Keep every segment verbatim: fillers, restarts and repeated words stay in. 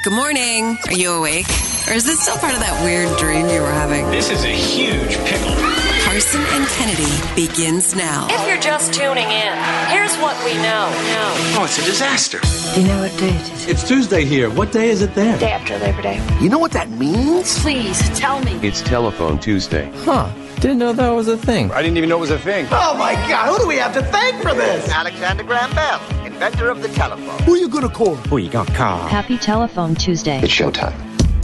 Good morning. Are you awake? Or is this still part of that weird dream you were having? This is a huge pickle. Carson and Kennedy begins now. If you're just tuning in, here's what we know. know. Oh, it's a disaster. Do you know what day it is? It's Tuesday here. What day is it there? Day after Labor Day. You know what that means? Please, tell me. It's Telephone Tuesday. Huh. Didn't know that was a thing. I didn't even know it was a thing. Oh, my God. Who do we have to thank for this? Alexander Graham Bell, inventor of the telephone. Who are you going to call? Who you gonna call? Happy Telephone Tuesday. It's showtime.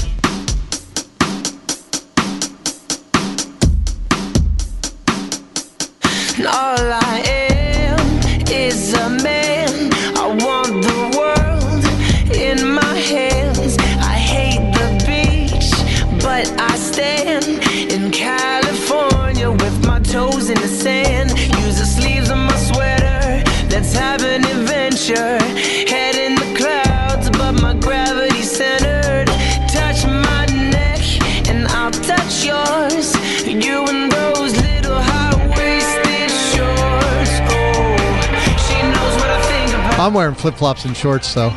All I am is a man. I want the world in my hands. I hate the beach, but I stand in California with my toes in the sand. Use the sleeves of my sweater. Let's have an adventure. Head in the clouds, but my gravity centered. Touch my neck, and I'll touch yours. You and those little high-waisted shorts. Oh, she knows what I think about. I'm wearing flip-flops and shorts, though.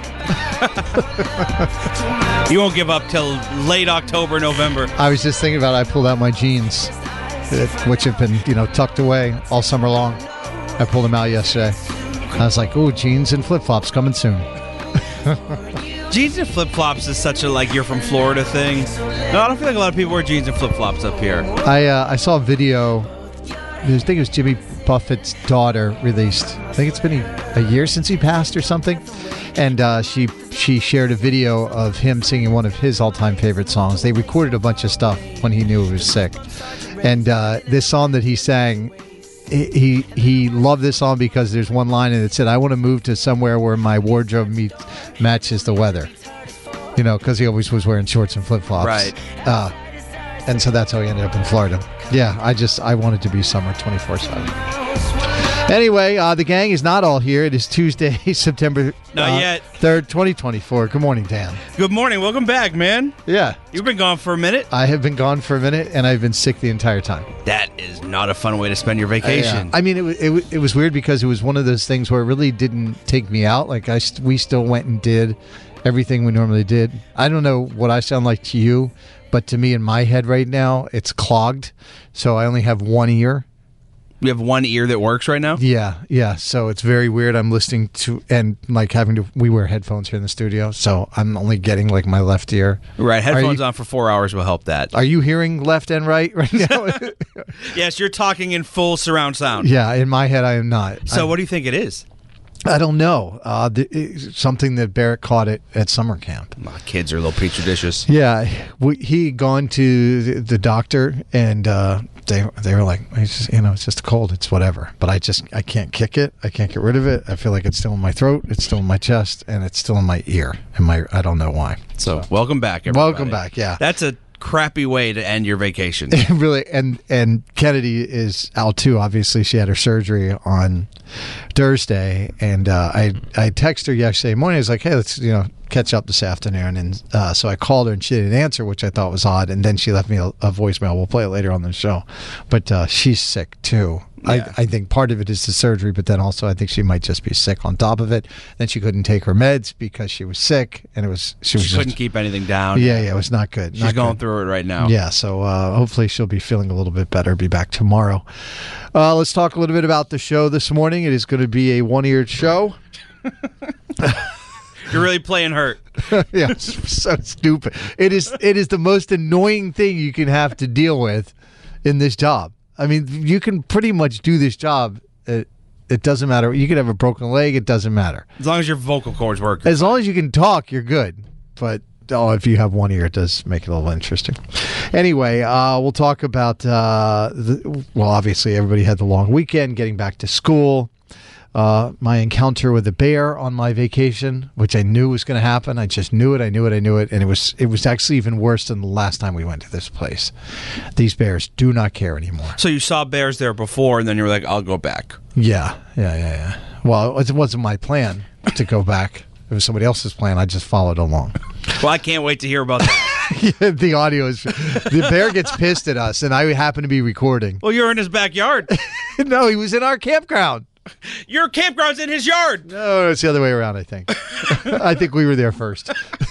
You won't give up till late October, November. I was just thinking about it. I pulled out my jeans, which have been, you know, tucked away all summer long. I pulled them out yesterday. I was like, ooh, jeans and flip-flops coming soon. Jeans and flip-flops is such a, like, you're from Florida thing. No, I don't feel like a lot of people wear jeans and flip-flops up here. I uh, I saw a video. I think it was Jimmy Buffett's daughter released. I think it's been a, a year since he passed or something. And uh, she she shared a video of him singing one of his all-time favorite songs. They recorded a bunch of stuff when he knew he was sick. And uh, this song that he sang, he he loved this song because there's one line and it said, "I want to move to somewhere where my wardrobe meet, matches the weather." You know, because he always was wearing shorts and flip-flops. Right. Uh, and so that's how he ended up in Florida. Yeah, I just, I wanted to be summer twenty-four seven. Anyway, uh, the gang is not all here. It is Tuesday, September Not uh, yet. third, twenty twenty-four. Good morning, Dan. Good morning. Welcome back, man. Yeah. You've been gone for a minute. I have been gone for a minute, and I've been sick the entire time. That is not a fun way to spend your vacation. I, uh, I mean, it, wa- it, wa- it was weird because it was one of those things where it really didn't take me out. Like, I st- we still went and did everything we normally did. I don't know what I sound like to you, but to me in my head right now, it's clogged. So I only have one ear. You have one ear that works right now? Yeah, yeah. So it's very weird. I'm listening to, and like having to, we wear headphones here in the studio, so I'm only getting like my left ear. Right. Headphones you, on for four hours will help that. Are you hearing left and right right now? Yes, you're talking in full surround sound. Yeah, in my head I am not. So I'm, what do you think it is? I don't know. Uh, the, it, something that Barrett caught it at summer camp. My kids are little petri dishes. Yeah, we, he had gone to the, the doctor, and uh, they they were like, it's just, you know, it's just a cold. It's whatever. But I just I can't kick it. I can't get rid of it. I feel like it's still in my throat. It's still in my chest, and it's still in my ear. And my I don't know why. So welcome back, everybody. Welcome back. Yeah, that's a crappy way to end your vacation. Really, and and Kennedy is out too. Obviously, she had her surgery on Thursday, and uh, I I texted her yesterday morning. I was like, hey, let's you know catch up this afternoon, and uh, so I called her and she didn't answer, which I thought was odd. And then she left me a, a voicemail. We'll play it later on the show, but uh, she's sick too. Yeah. I, I think part of it is the surgery, but then also I think she might just be sick on top of it. Then she couldn't take her meds because she was sick, and it was she was she couldn't just, keep anything down. Yeah, yeah, it was not good. She's not going good. through it right now. Yeah, so uh, hopefully she'll be feeling a little bit better. Be back tomorrow. Uh, let's talk a little bit about the show this morning. It is going to be a one-eared show. You're really playing hurt. Yeah, it's so stupid. It is. It is the most annoying thing you can have to deal with in this job. I mean, you can pretty much do this job. It, it doesn't matter. You could have a broken leg. It doesn't matter. As long as your vocal cords work. As long as you can talk, you're good. But oh, if you have one ear, it does make it a little interesting. Anyway, uh, we'll talk about, uh, the, well, obviously everybody had the long weekend, getting back to school. Uh, my encounter with a bear on my vacation, which I knew was going to happen. I just knew it. I knew it. I knew it. And it was it was actually even worse than the last time we went to this place. These bears do not care anymore. So you saw bears there before, and then you were like, I'll go back. Yeah, yeah, yeah, yeah. Well, it wasn't my plan to go back. It was somebody else's plan. I just followed along. Well, I can't wait to hear about that. Yeah, the audio is... The bear gets pissed at us, and I happen to be recording. Well, you're in his backyard. No, he was in our campground. Your campground's in his yard. No, it's the other way around, I think. I think we were there first.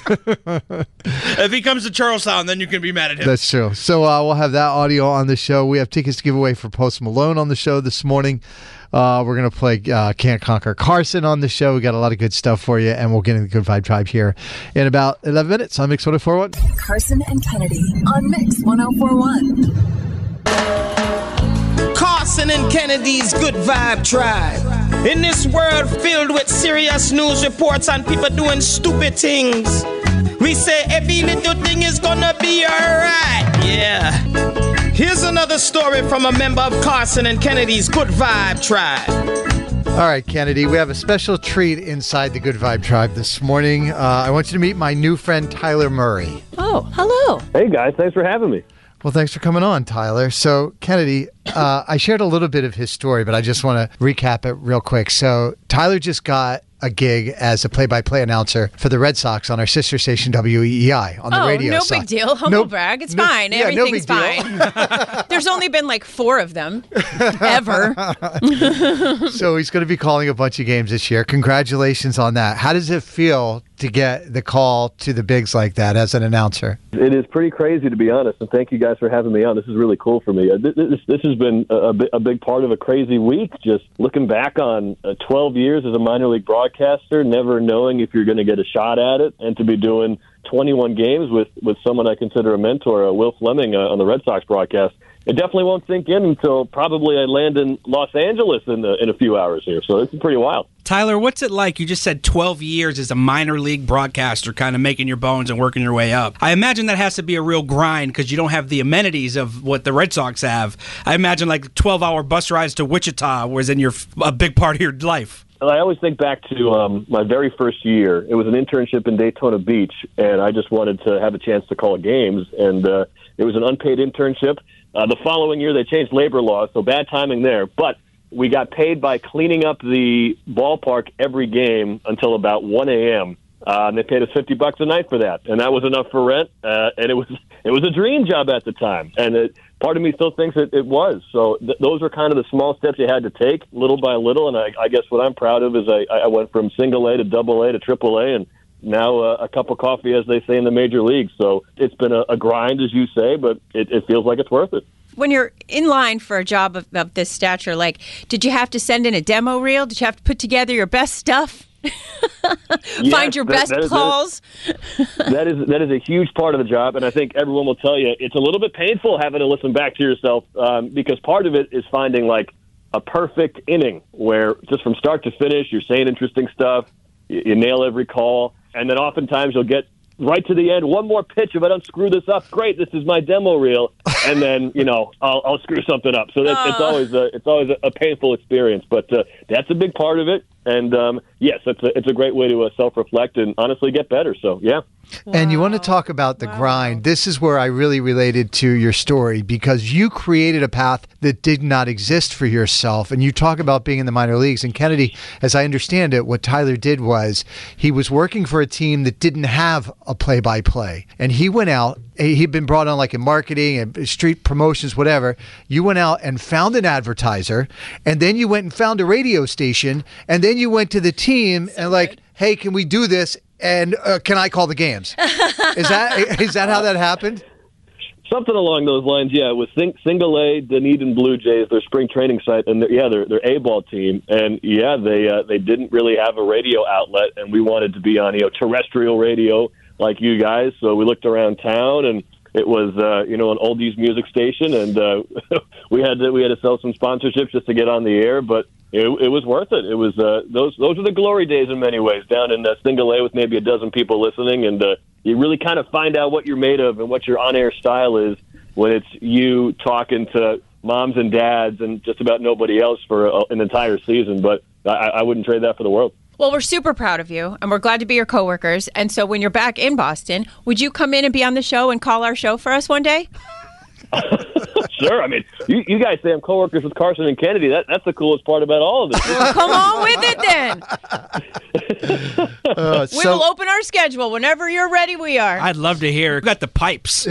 If he comes to Charlestown, then you can be mad at him. That's true. So uh, we'll have that audio on the show. We have tickets to give away for Post Malone on the show this morning. Uh, we're going to play uh, Can't Conquer Carson on the show. We got a lot of good stuff for you, and we'll get into the Good Vibe Tribe here in about eleven minutes on Mix one oh four point one. Carson and Kennedy on Mix one oh four point one. Carson and Kennedy's Good Vibe Tribe. In this world filled with serious news reports and people doing stupid things, we say every little thing is gonna be alright. Yeah. Here's another story from a member of Carson and Kennedy's Good Vibe Tribe. All right, Kennedy, we have a special treat inside the Good Vibe Tribe this morning. Uh, I want you to meet my new friend, Tyler Murray. Oh, hello. Hey, guys. Thanks for having me. Well, thanks for coming on, Tyler. So, Kennedy, uh, I shared a little bit of his story, but I just want to recap it real quick. So, Tyler just got a gig as a play-by-play announcer for the Red Sox on our sister station W E E I on the oh, radio. Oh, no side. big deal. Humble no, brag. It's no, fine. Yeah, Everything's no big fine. There's only been like four of them ever. So he's going to be calling a bunch of games this year. Congratulations on that. How does it feel to get the call to the bigs like that as an announcer? It is pretty crazy, to be honest, and thank you guys for having me on. This is really cool for me. Uh, this, this, this has been a, a big part of a crazy week, just looking back on uh, twelve years as a minor league broadcaster, never knowing if you're going to get a shot at it, and to be doing twenty-one games with, with someone I consider a mentor, uh, Will Fleming, uh, on the Red Sox broadcast. It definitely won't sink in until probably I land in Los Angeles in, the, in a few hours here, so it's pretty wild. Tyler, what's it like? You just said twelve years as a minor league broadcaster, kind of making your bones and working your way up. I imagine that has to be a real grind because you don't have the amenities of what the Red Sox have. I imagine like twelve-hour bus rides to Wichita was in your a big part of your life. I always think back to um, my very first year. It was an internship in Daytona Beach, and I just wanted to have a chance to call games, and uh, it was an unpaid internship. Uh, the following year, they changed labor laws, so bad timing there. But we got paid by cleaning up the ballpark every game until about one a.m., uh, and they paid us fifty bucks a night for that, and that was enough for rent, uh, and it was it was a dream job at the time, and it, part of me still thinks it, it was. So th- those are kind of the small steps you had to take, little by little, and I, I guess what I'm proud of is I, I went from single A to double A to triple A, and now uh, a cup of coffee, as they say in the major leagues. So it's been a, a grind, as you say, but it, it feels like it's worth it. When you're in line for a job of, of this stature, like, did you have to send in a demo reel? Did you have to put together your best stuff? Yes, Find your that, best that is, calls? That is that is a huge part of the job, and I think everyone will tell you it's a little bit painful having to listen back to yourself um, because part of it is finding, like, a perfect inning where just from start to finish you're saying interesting stuff, you, you nail every call, and then oftentimes you'll get right to the end, one more pitch. If I don't screw this up, great, this is my demo reel. And then, you know, I'll, I'll screw something up. So that's, uh. it's always a, it's always a, a painful experience. But uh, that's a big part of it. And, um, yes, it's a, it's a great way to uh, self-reflect and honestly get better. So, yeah. Wow. And you want to talk about the wow. grind. This is where I really related to your story because you created a path that did not exist for yourself. And you talk about being in the minor leagues. And Kennedy, as I understand it, what Tyler did was he was working for a team that didn't have a play-by-play. And he went out. He'd been brought on like in marketing and street promotions, whatever. You went out and found an advertiser. And then you went and found a radio station. And then you went to the team so and like, good. Hey, can we do this? And uh, can I call the games? Is that is that how that happened? Something along those lines, yeah. It was sing, Single A, Dunedin Blue Jays, their spring training site, and they're, yeah, their their A-ball team, and yeah, they uh, they didn't really have a radio outlet, and we wanted to be on you know terrestrial radio like you guys, so we looked around town, and it was uh, you know an oldies music station, and uh, we had to we had to sell some sponsorships just to get on the air, but. It, it was worth it. It was uh, those those are the glory days in many ways. Down in uh, Single A with maybe a dozen people listening, and uh, you really kind of find out what you're made of and what your on-air style is when it's you talking to moms and dads and just about nobody else for a, an entire season. But I, I wouldn't trade that for the world. Well, we're super proud of you, and we're glad to be your coworkers. And so when you're back in Boston, would you come in and be on the show and call our show for us one day? Sure. I mean, you, you guys say I'm coworkers with Carson and Kennedy. That that's the coolest part about all of this. Well, come on with it then. Uh, we so- will open our schedule whenever you're ready. We are. I'd love to hear. We got the pipes.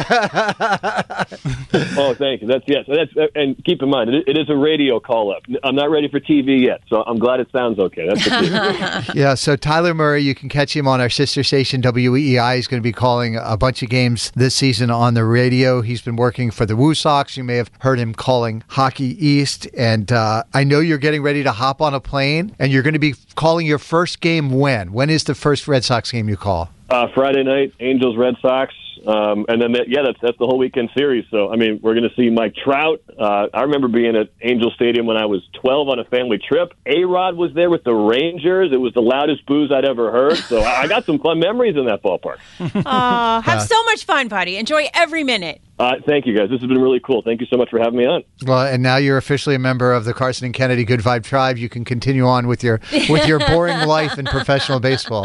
Oh, thank you. That's yes. That's and keep in mind, it, it is a radio call up. I'm not ready for T V yet, so I'm glad it sounds okay. That's the key. Yeah, so Tyler Murray, you can catch him on our sister station, W E E I. He's going to be calling a bunch of games this season on the radio. He's been working for the Woo Sox. You may have heard him calling Hockey East. And uh, I know you're getting ready to hop on a plane, and you're going to be calling your first game when? When is the first Red Sox game you call? Uh, Friday night, Angels, Red Sox. Um, and then, that, yeah, that's that's the whole weekend series. So, I mean, we're going to see Mike Trout. Uh, I remember being at Angel Stadium when I was twelve on a family trip. A-Rod was there with the Rangers. It was the loudest booze I'd ever heard. So I, I got some fun memories in that ballpark. Uh, have so much fun, buddy. Enjoy every minute. Uh, thank you, guys. This has been really cool. Thank you so much for having me on. Well, and now you're officially a member of the Carson and Kennedy Good Vibe Tribe. You can continue on with your with your boring life in professional baseball.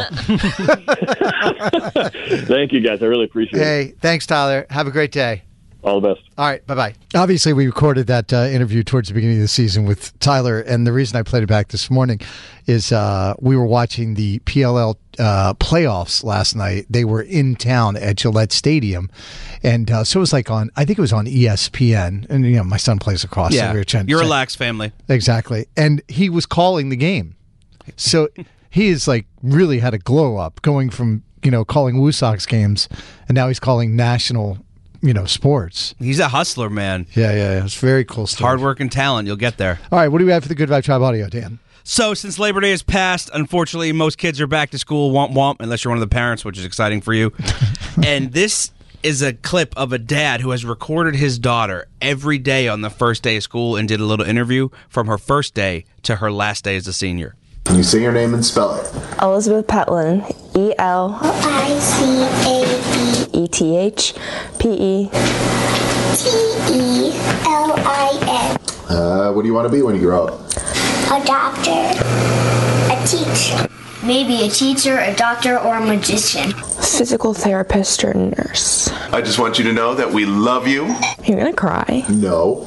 Thank you, guys. I really appreciate Hey, it. thanks, Tyler. Have a great day. All the best. All right, bye-bye. Obviously, we recorded that uh, interview towards the beginning of the season with Tyler, and the reason I played it back this morning is uh, we were watching the P L L uh, playoffs last night. They were in town at Gillette Stadium, and uh, so it was like on, I think it was on E S P N, and you know, my son plays across. Yeah, so we were trying, you're a trying, relaxed family. Exactly, and he was calling the game. So he is like really had a glow up going from, you know, calling Woo Sox games, and now he's calling national, you know, sports. He's a hustler, man. Yeah, yeah, yeah. It's very cool stuff. Hard work and talent. You'll get there. All right, what do we have for the Good Vibe Tribe audio, Dan? So, since Labor Day has passed, unfortunately, most kids are back to school, womp womp, unless you're one of the parents, which is exciting for you. And this is a clip of a dad who has recorded his daughter every day on the first day of school and did a little interview from her first day to her last day as a senior. Can you say your name and spell it? Elizabeth Petlin, E L I C A B E T H P E T E L I N. Uh, what do you want to be when you grow up? A doctor, a teacher. Maybe a teacher, a doctor, or a magician. Physical therapist or nurse. I just want you to know that we love you. You're gonna cry. No.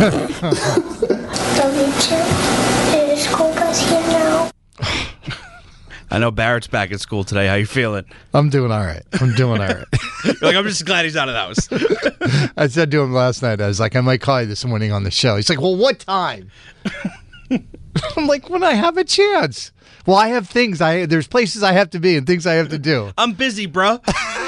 Love you too. It is school bus here now. I know Barrett's back at school today. How you feeling? I'm doing all right. I'm doing all right. Like, I'm just glad he's out of the house. I said to him last night, I was like, I might call you this morning on the show. He's like, well, what time? I'm like, when I have a chance. Well, I have things. I There's places I have to be and things I have to do. I'm busy, bro.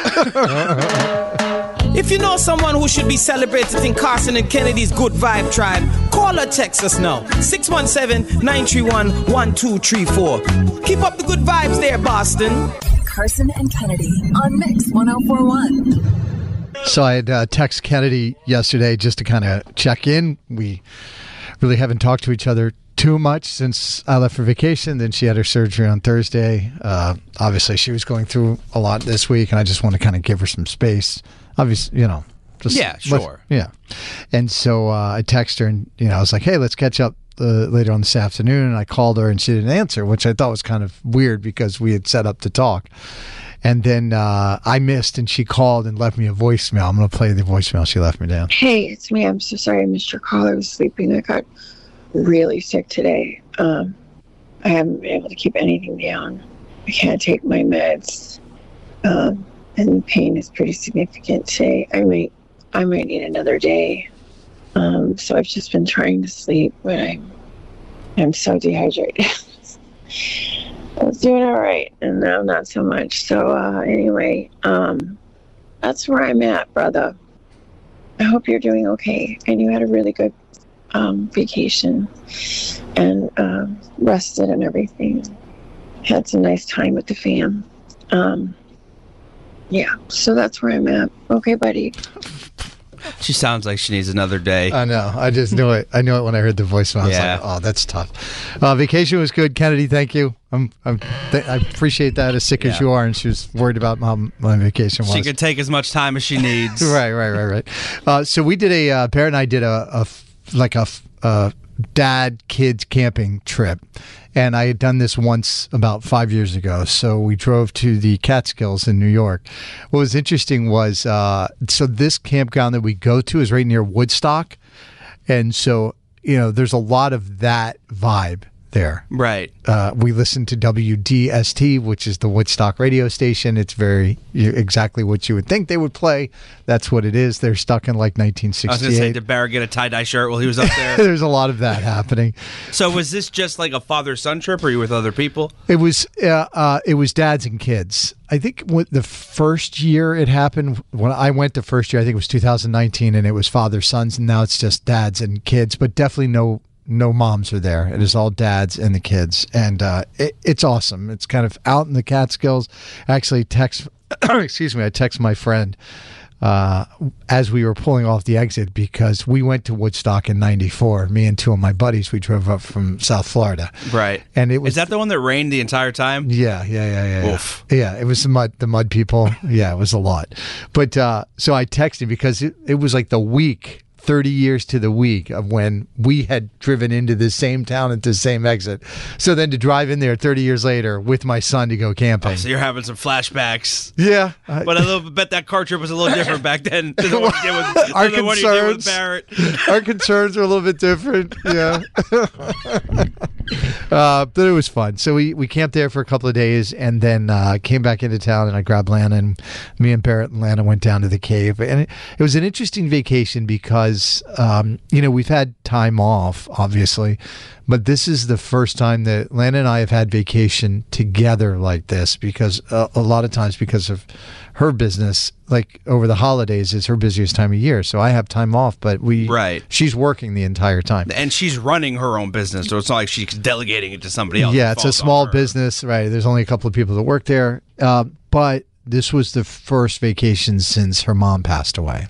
If you know someone who should be celebrated in Carson and Kennedy's Good Vibe Tribe, call or text us now. six one seven, nine three one, one two three four. Keep up the good vibes there, Boston. Carson and Kennedy on Mix one oh four point one. So I had uh, text Kennedy yesterday just to kind of check in. We really haven't talked to each other too much since I left for vacation. Then she had her surgery on Thursday. Uh, obviously, she was going through a lot this week, and I just want to kind of give her some space. Obviously, you know. Just yeah, sure. Yeah. And so uh, I texted her, and you know, I was like, hey, let's catch up uh, later on this afternoon. And I called her, and she didn't answer, which I thought was kind of weird because we had set up to talk. And then uh, I missed, and she called and left me a voicemail. I'm going to play the voicemail she left me down. Hey, it's me. I'm so sorry I missed your call. I was sleeping. I got really sick today. Um, I haven't been able to keep anything down. I can't take my meds. Um, and the pain is pretty significant today. I might, I might need another day. Um, so I've just been trying to sleep, but I'm, I'm so dehydrated. I was doing all right, and now not so much. So uh, anyway, um, that's where I'm at, brother. I hope you're doing okay, and you had a really good um, vacation and um, rested and everything. Had some nice time with the fam. Um, yeah, so that's where I'm at. Okay, buddy. She sounds like she needs another day. I know. I just knew it. I knew it when I heard the voicemail. I was Yeah. like, oh, that's tough. Uh, vacation was good. Kennedy, thank you. I'm, I'm th- I appreciate that, as sick as Yeah. you are, and she was worried about how my vacation was. She can take as much time as she needs. Right, right, right, right. Uh, so we did a, uh, Barrett and I did a, a f- like a f- uh, dad kids camping trip, and I had done this once about five years ago. So we drove to the Catskills in New York. What was interesting was uh, so this campground that we go to is right near Woodstock, and so you know there's a lot of that vibe there. Right. Uh, we listen to W D S T, which is the Woodstock radio station. It's very you, exactly what you would think they would play. That's what it is. They're stuck in like nineteen sixty-eight. I was going to say, did Barrett get a tie-dye shirt while he was up there? There's a lot of that happening. So was this just like a father-son trip, or were you with other people? It was uh, uh, it was dads and kids. I think what the first year it happened, when I went the first year, I think it was two thousand nineteen, and it was father-sons, and now it's just dads and kids, but definitely no no moms are there. It is all dads and the kids, and uh, it, it's awesome. It's kind of out in the Catskills. Actually, text, excuse me, I text my friend uh, as we were pulling off the exit because we went to Woodstock in ninety-four. Me and two of my buddies, we drove up from South Florida. Right. And it was Is that the one that rained the entire time? Yeah, yeah, yeah, yeah. Yeah, Oof. yeah it was the mud, the mud people. Yeah, it was a lot. But uh, so I texted because it, it was like the week. thirty years to the week of when we had driven into the same town at the same exit. So then to drive in there thirty years later with my son to go camping. Oh, so you're having some flashbacks. Yeah. But I little, bet that car trip was a little different back then than the one you did with, our than the one you did with concerns, Barrett. Our concerns were a little bit different. Yeah. uh, but it was fun. So we, we camped there for a couple of days and then uh, came back into town and I grabbed Lana and me and Barrett and Lana went down to the cave. And it, it was an interesting vacation because Um, you know, we've had time off, obviously, but this is the first time that Lana and I have had vacation together like this because uh, a lot of times because of her business, like over the holidays is her busiest time of year. So I have time off, but we, right. she's working the entire time. And she's running her own business, so it's not like she's delegating it to somebody else. Yeah, it's a small business, right? There's only a couple of people that work there, uh, but this was the first vacation since her mom passed away.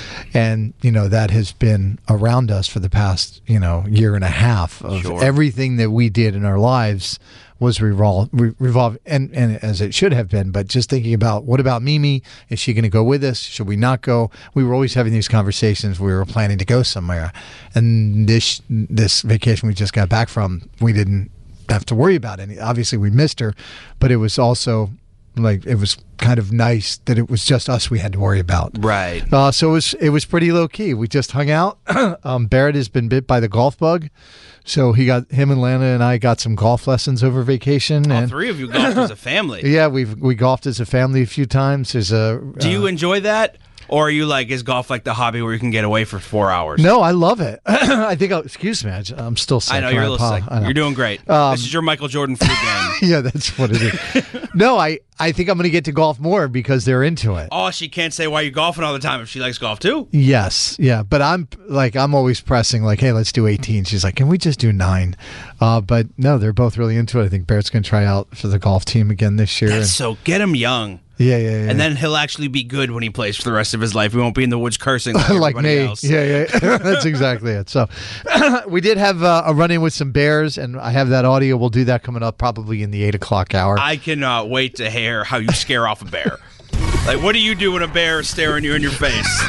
And, you know, that has been around us for the past, you know, year and a half of Sure. everything that we did in our lives was revol- re- revolve and, and as it should have been. But just thinking about what about Mimi? Is she going to go with us? Should we not go? We were always having these conversations. We were planning to go somewhere. And this this vacation we just got back from, we didn't have to worry about any. Obviously, we missed her, but it was also like it was kind of nice that it was just us we had to worry about. Right. Uh, so it was it was pretty low key. We just hung out. um, Barrett has been bit by the golf bug, so he got him and Lana and I got some golf lessons over vacation. All and three of you golfed as a family. Yeah, we've we golfed as a family a few times. There's a. Do you uh, enjoy that? Or are you like, is golf like the hobby where you can get away for four hours? No, I love it. I think. I'll, excuse me, I, I'm still sick. I know you're a little I sick. I know. You're doing great. Um, this is your Michael Jordan flu game. Yeah, that's what it is. No, I, I think I'm going to get to golf more because they're into it. Oh, she can't say why you're golfing all the time if she likes golf too. Yes, yeah, but I'm like I'm always pressing like, hey, let's do eighteen. She's like, can we just do nine? Uh, but no, they're both really into it. I think Barrett's going to try out for the golf team again this year. That's and, so get him young. Yeah, yeah, yeah. And then he'll actually be good when he plays for the rest of his life. He won't be in the woods cursing like, like everybody me. else. Yeah, yeah. That's exactly it. So we did have uh, a run-in with some bears, and I have that audio. We'll do that coming up probably in the eight o'clock hour. I cannot wait to hear how you scare off a bear. Like, what do you do when a bear is staring you in your face?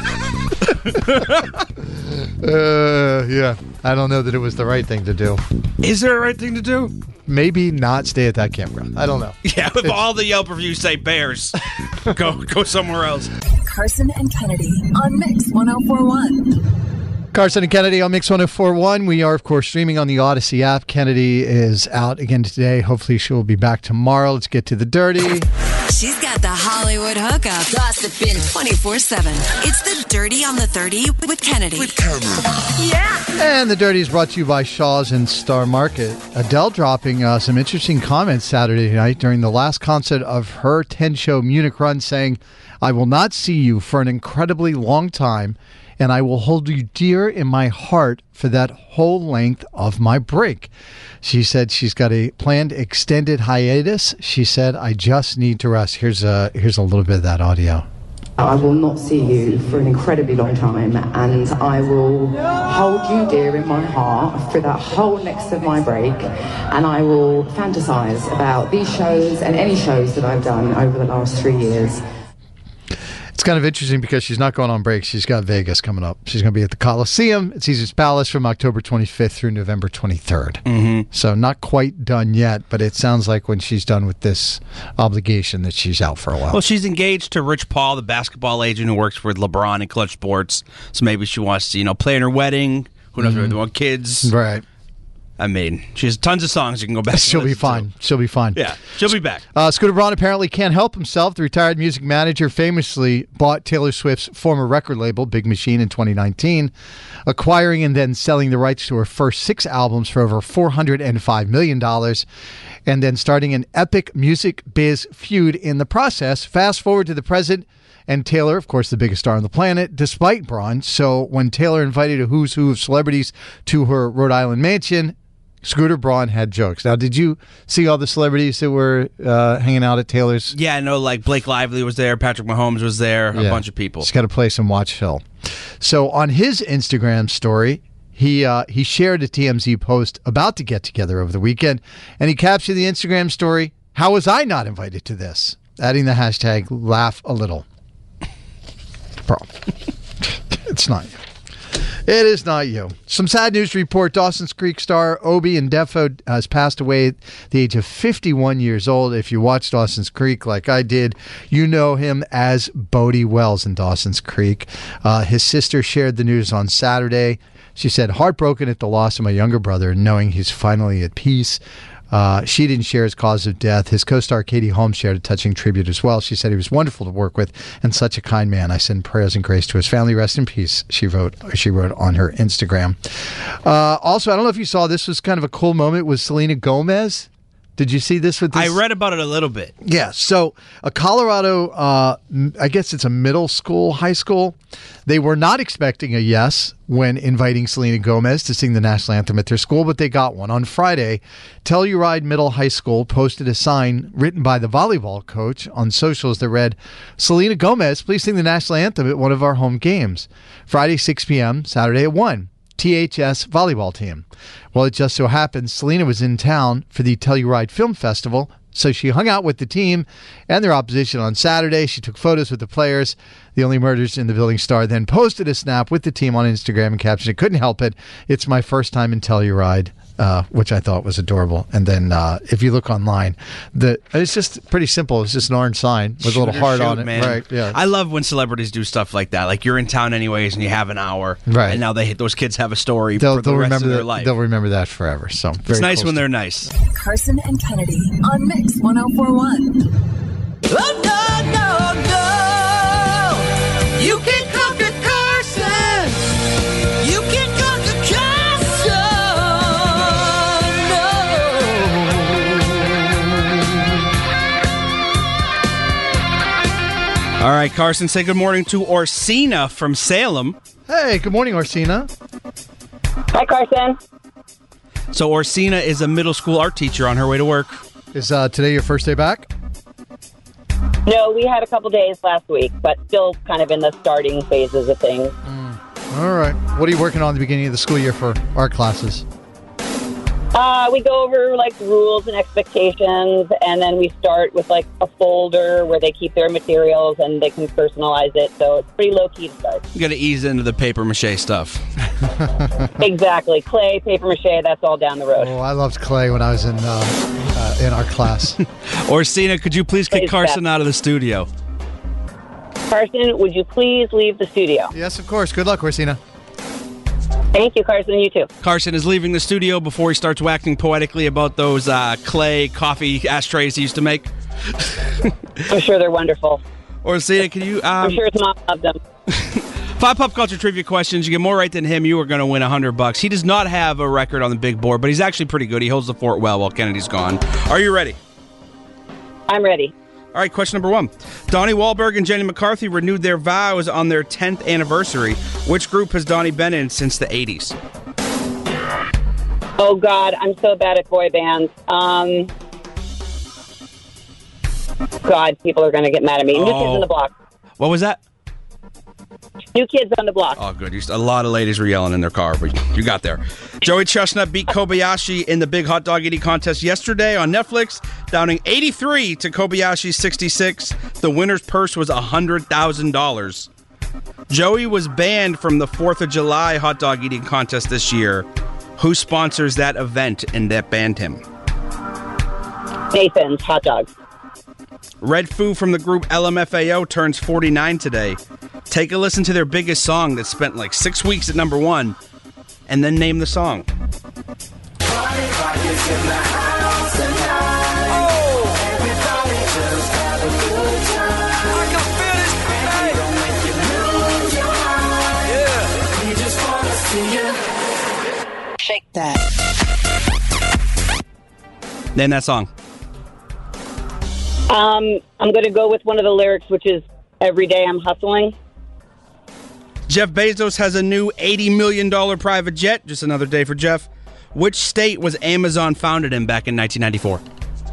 uh, yeah, I don't know that it was the right thing to do. Is there a right thing to do? Maybe not stay at that campground. I don't know. Yeah, if all the Yelp reviews say bears, go go somewhere else. Carson and Kennedy on Mix one oh four one. Carson and Kennedy on Mix one oh four one. We are, of course, streaming on the Odyssey app. Kennedy is out again today. Hopefully she will be back tomorrow. Let's get to the dirty. She's got the Hollywood hookup. Gossiping twenty-four seven. It's the Dirty on the thirty with Kennedy. With Kennedy. Yeah. And the dirty is brought to you by Shaw's and Star Market. Adele dropping uh, some interesting comments Saturday night during the last concert of her ten-show Munich run, saying, I will not see you for an incredibly long time, and I will hold you dear in my heart for that whole length of my break. She said she's got a planned extended hiatus. She said, I just need to rest. Here's a, here's a little bit of that audio. I will not see you for an incredibly long time, and I will hold you dear in my heart for that whole next of my break, and I will fantasize about these shows and any shows that I've done over the last three years. It's kind of interesting because she's not going on break. She's got Vegas coming up. She's going to be at the Coliseum at Caesars Palace from October twenty-fifth through November twenty-third. Mm-hmm. So not quite done yet, but it sounds like when she's done with this obligation that she's out for a while. Well, she's engaged to Rich Paul, the basketball agent who works with LeBron and Clutch Sports. So maybe she wants to, you know, play in her wedding. Who knows? Mm-hmm. They want kids. Right. I mean, she has tons of songs you can go back to. She'll be fine. To. She'll be fine. Yeah, she'll be back. Uh, Scooter Braun apparently can't help himself. The retired music manager famously bought Taylor Swift's former record label, Big Machine, in twenty nineteen, acquiring and then selling the rights to her first six albums for over four hundred five million dollars, and then starting an epic music biz feud in the process. Fast forward to the present, and Taylor, of course, the biggest star on the planet, despite Braun. So when Taylor invited a who's who of celebrities to her Rhode Island mansion, Scooter Braun had jokes. Now, did you see all the celebrities that were uh, hanging out at Taylor's? Yeah, I know, like Blake Lively was there, Patrick Mahomes was there, a yeah. bunch of people. He's got to play some watch Phil. So on his Instagram story, he uh, he shared a T M Z post about to get together over the weekend, and he captioned the Instagram story, "How was I not invited to this?" adding the hashtag laugh a little. Bro, it's not you. It is not you. Some sad news to report. Dawson's Creek star Obi Ndefo has passed away at the age of fifty-one years old. If you watch Dawson's Creek like I did, you know him as Bodie Wells in Dawson's Creek. Uh, his sister shared the news on Saturday. She said, "Heartbroken at the loss of my younger brother, knowing he's finally at peace." Uh, she didn't share his cause of death. His co-star Katie Holmes shared a touching tribute as well. She said he was wonderful to work with and such a kind man. I send prayers and grace to his family. Rest in peace, she wrote She wrote on her Instagram. Uh, also, I don't know if you saw, this was kind of a cool moment with Selena Gomez. Did you see this with this? I read about it a little bit. Yeah. So a Colorado, uh, I guess it's a middle school, high school. They were not expecting a yes when inviting Selena Gomez to sing the national anthem at their school, but they got one. On Friday, Telluride Middle High School posted a sign written by the volleyball coach on socials that read, "Selena Gomez, please sing the national anthem at one of our home games. Friday, six p.m., Saturday at one. T H S volleyball team." Well, it just so happens Selena was in town for the Telluride Film Festival, so she hung out with the team and their opposition on Saturday. She took photos with the players. The Only Murders in the Building star then posted a snap with the team on Instagram and captioned, "Couldn't help it. It's my first time in Telluride," uh, which I thought was adorable. And then uh, if you look online, the it's just pretty simple. It's just an orange sign with Shoot a little or heart shoot, on it. Man. Right? Yeah. I love when celebrities do stuff like that. Like you're in town anyways, and you have an hour, right? And now they those kids have a story they'll, for the they'll rest remember of their that, life. They'll remember that forever. So very it's nice cool when stuff. they're nice. Carson and Kennedy on Mix one oh four one. Oh, no, no, no. You can conquer Carson. You can conquer Carson. No. All right, Carson, say good morning to Orsina from Salem. Hey, good morning, Orsina. Hi, Carson. So Orsina is a middle school art teacher on her way to work. Is uh, today your first day back? No, we had a couple days last week, but still kind of in the starting phases of things. Mm. All right. What are you working on at the beginning of the school year for art classes? Uh, we go over like rules and expectations, and then we start with like a folder where they keep their materials and they can personalize it. So it's pretty low key to start. You got to ease into the paper mache stuff. Exactly, clay, paper mache. That's all down the road. Oh, I loved clay when I was in uh, uh, in our class. Orsina, could you please kick Please Carson step. out of the studio? Carson, would you please leave the studio? Yes, of course. Good luck, Orsina. Thank you, Carson. You too. Carson is leaving the studio before he starts waxing poetically about those uh, clay coffee ashtrays he used to make. I'm sure they're wonderful. Orsina, can you... Um, I'm sure his mom loved them. Five pop culture trivia questions. You get more right than him, you are going to win a hundred bucks. He does not have a record on the big board, but he's actually pretty good. He holds the fort well while Kennedy's gone. Are you ready? I'm ready. All right, question number one. Donnie Wahlberg and Jenny McCarthy renewed their vows on their tenth anniversary. Which group has Donnie been in since the eighties? Oh, God, I'm so bad at boy bands. Um, God, people are going to get mad at me. New Kids Oh. on the Block. What was that? New Kids on the Block. Oh, good. You- A lot of ladies were yelling in their car, but you got there. Joey Chestnut beat Kobayashi in the big hot dog eating contest yesterday on Netflix, downing eighty-three to Kobayashi's sixty-six. The winner's purse was one hundred thousand dollars. Joey was banned from the fourth of July hot dog eating contest this year. Who sponsors that event and that banned him? Nathan's Hot Dogs. Red Foo from the group L M F A O turns forty-nine today. Take a listen to their biggest song that spent like six weeks at number one, and then name the song. Shake that. Name that song. Um, I'm going to go with one of the lyrics, which is "Every day I'm hustling." Jeff Bezos has a new eighty million dollars private jet. Just another day for Jeff. Which state was Amazon founded in back in nineteen ninety-four?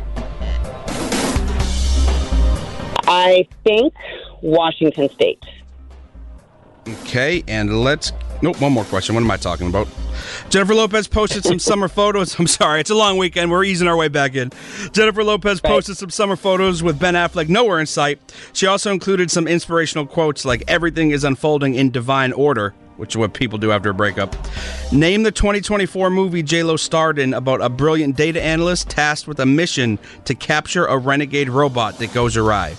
I think Washington State. Okay, and let's... Nope, one more question. What am I talking about? Jennifer Lopez posted some summer photos. I'm sorry, it's a long weekend. We're easing our way back in. Jennifer Lopez posted some summer photos with Ben Affleck nowhere in sight. She also included some inspirational quotes like, "Everything is unfolding in divine order," which is what people do after a breakup. Name the twenty twenty-four movie J-Lo starred in about a brilliant data analyst tasked with a mission to capture a renegade robot that goes awry.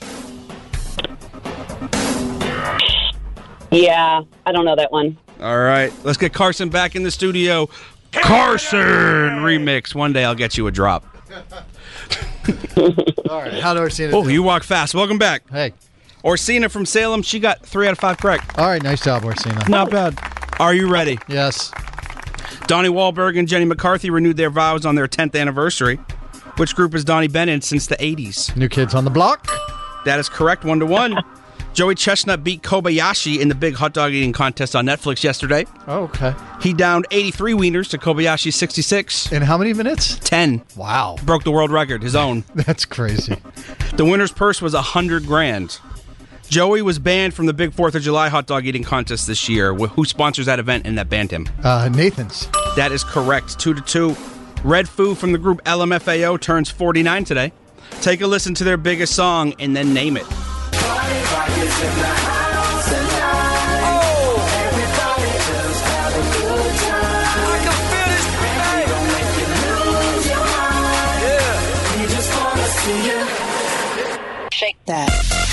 Yeah, I don't know that one. All right, let's get Carson back in the studio. Carson remix. One day I'll get you a drop. All right, how do Orsina Oh, do? you walk fast. Welcome back. Hey. Orsina from Salem, she got three out of five correct. All right, nice job, Orsina. Not bad. Are you ready? Yes. Donnie Wahlberg and Jenny McCarthy renewed their vows on their tenth anniversary. Which group has Donnie been in since the eighties? New Kids on the Block. That is correct, one to one. Joey Chestnut beat Kobayashi in the big hot dog eating contest on Netflix yesterday. Oh, okay. He downed eighty-three wieners to Kobayashi's sixty-six. In how many minutes? ten. Wow. Broke the world record, his own. That's crazy. The winner's purse was a hundred grand. Joey was banned from the big fourth of July hot dog eating contest this year. Who sponsors that event and that banned him? Uh, Nathan's. That is correct. Two to two. Red Foo from the group L M F A O turns forty-nine today. Take a listen to their biggest song and then name it. Shake that.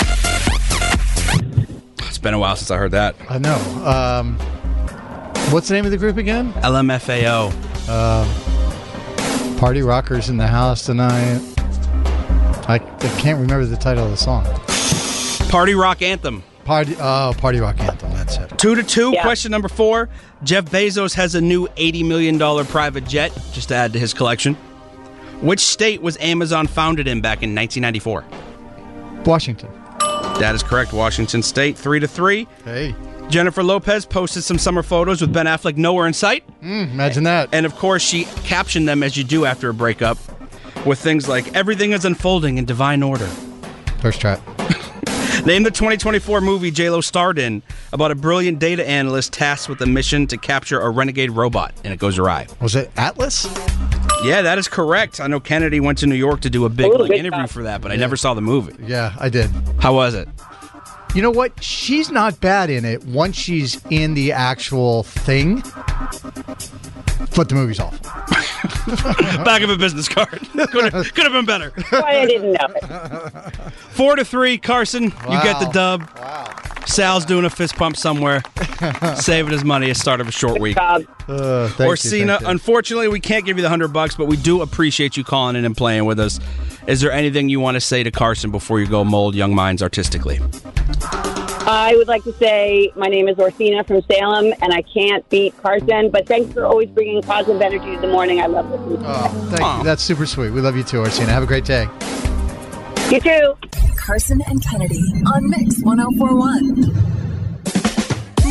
It's been a while since I heard that. I know. Um, what's the name of the group again? L M F A O. Uh, Party Rockers in the House Tonight. I, I can't remember the title of the song. Party Rock Anthem. Party. Oh, Party Rock Anthem. That's it. Two to two. Yeah. Question number four. Jeff Bezos has a new eighty million dollars private jet, just to add to his collection. Which state was Amazon founded in back in nineteen ninety-four? Washington. That is correct. Washington State. Three to three. Hey. Jennifer Lopez posted some summer photos with Ben Affleck nowhere in sight. Mm, imagine that. And of course, she captioned them as you do after a breakup with things like, "Everything is unfolding in divine order." First try. Name the twenty twenty-four movie J-Lo starred in about a brilliant data analyst tasked with a mission to capture a renegade robot, and it goes awry. Was it Atlas? Yeah, that is correct. I know Kennedy went to New York to do a big Ooh, like, good interview job. for that, but I Yeah. never saw the movie. Yeah, I did. How was it? You know what? She's not bad in it once she's in the actual thing. But the movie's awful. Back of a business card. could, have, could have been better. Why I didn't know it. Four to three, Carson. Wow. You get the dub. Wow. Sal's doing a fist pump somewhere, saving his money at the start of a short week. Job. Uh, thank Orsina, you, thank you. unfortunately, we can't give you the hundred bucks, but we do appreciate you calling in and playing with us. Is there anything you want to say to Carson before you go mold young minds artistically? I would like to say my name is Orsina from Salem, and I can't beat Carson, but thanks for always bringing positive energy to the morning. I love listening to you. Oh, thank Aw. you. That's super sweet. We love you too, Orsina. Have a great day. You too. Carson and Kennedy on Mix one oh four one. Now back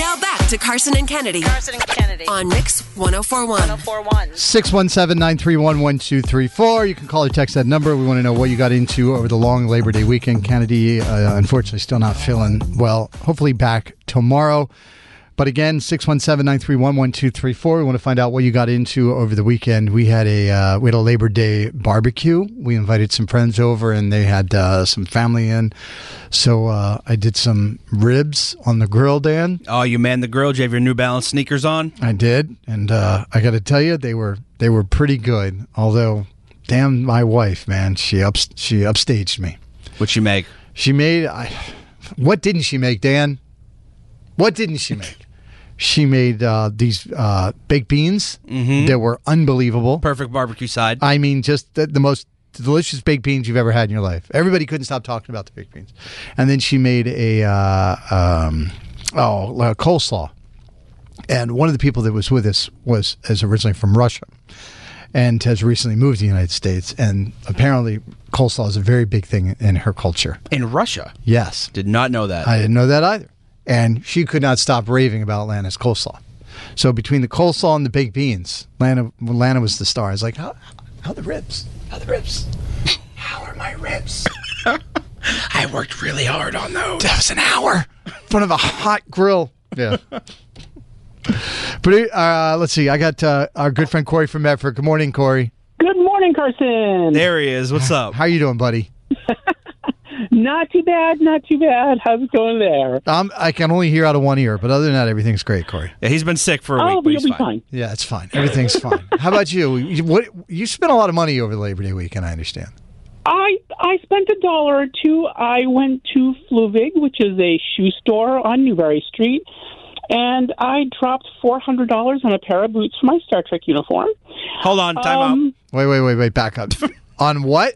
to Carson and Kennedy. Carson and Kennedy. On Mix ten forty-one. ten forty-one. six one seven, nine three one, one two three four. You can call or text that number. We want to know what you got into over the long Labor Day weekend. Kennedy, uh, unfortunately, still not feeling well. Hopefully back tomorrow. But again, six one seven, nine three one, one two three four. We want to find out what you got into over the weekend. We had a uh, we had a Labor Day barbecue. We invited some friends over, and they had uh, some family in. So uh, I did some ribs on the grill, Dan. Oh, you manned the grill. Did you have your New Balance sneakers on? I did, and uh, I got to tell you, they were they were pretty good. Although, damn, my wife, man, she up she upstaged me. What'd she make? She made. I, what didn't she make, Dan? What didn't she make? She made uh, these uh, baked beans mm-hmm. that were unbelievable. Perfect barbecue side. I mean, just the, the most delicious baked beans you've ever had in your life. Everybody couldn't stop talking about the baked beans. And then she made a uh, um, oh a coleslaw. And one of the people that was with us was is originally from Russia and has recently moved to the United States. And apparently coleslaw is a very big thing in her culture. In Russia? Yes. Did not know that. I didn't know that either. And she could not stop raving about Lana's coleslaw. So between the coleslaw and the baked beans, Lana Lana was the star. I was like, how, how are the ribs? How are the ribs? How are my ribs? I worked really hard on those. That was an hour in front of a hot grill. Yeah. But uh, let's see. I got uh, our good friend Corey from Medford. Good morning, Corey. Good morning, Carson. There he is. What's up? How you doing, buddy? Not too bad, not too bad. How's it going there? Um, I can only hear out of one ear, but other than that, everything's great, Corey. Yeah, he's been sick for a oh, week, but but you'll he's be fine. fine. Yeah, it's fine. Everything's fine. How about you? You, what, you spent a lot of money over the Labor Day weekend, I understand. I I spent a dollar or two. I went to Fluvig, which is a shoe store on Newberry Street, and I dropped four hundred dollars on a pair of boots for my Star Trek uniform. Hold on, time um, out. Wait, wait, wait, wait, back up. On what?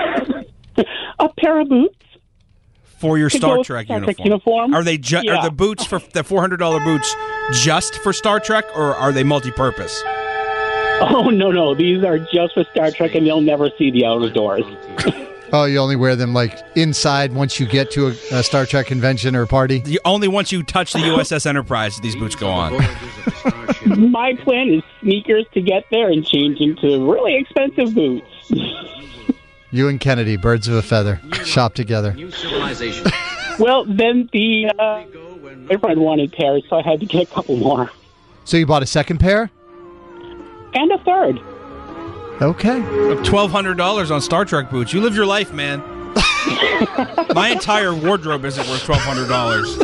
A pair of boots. For your Star Star Trek, Trek uniform. uniform. Are they ju- Yeah. are the boots for the four hundred dollars boots just for Star Trek, or are they multi-purpose? Oh, no, no. These are just for Star Trek, and you'll never see the outdoors. Oh, you only wear them like inside once you get to a, a Star Trek convention or party? The, only once you touch the U S S Enterprise, these boots go on. My plan is sneakers to get there and change into really expensive boots. You and Kennedy, birds of a feather, shop together. Well, then the uh, my friend wanted pairs, so I had to get a couple more. So you bought a second pair? And a third. Okay. twelve hundred dollars on Star Trek boots. You live your life, man. My entire wardrobe isn't worth twelve hundred dollars.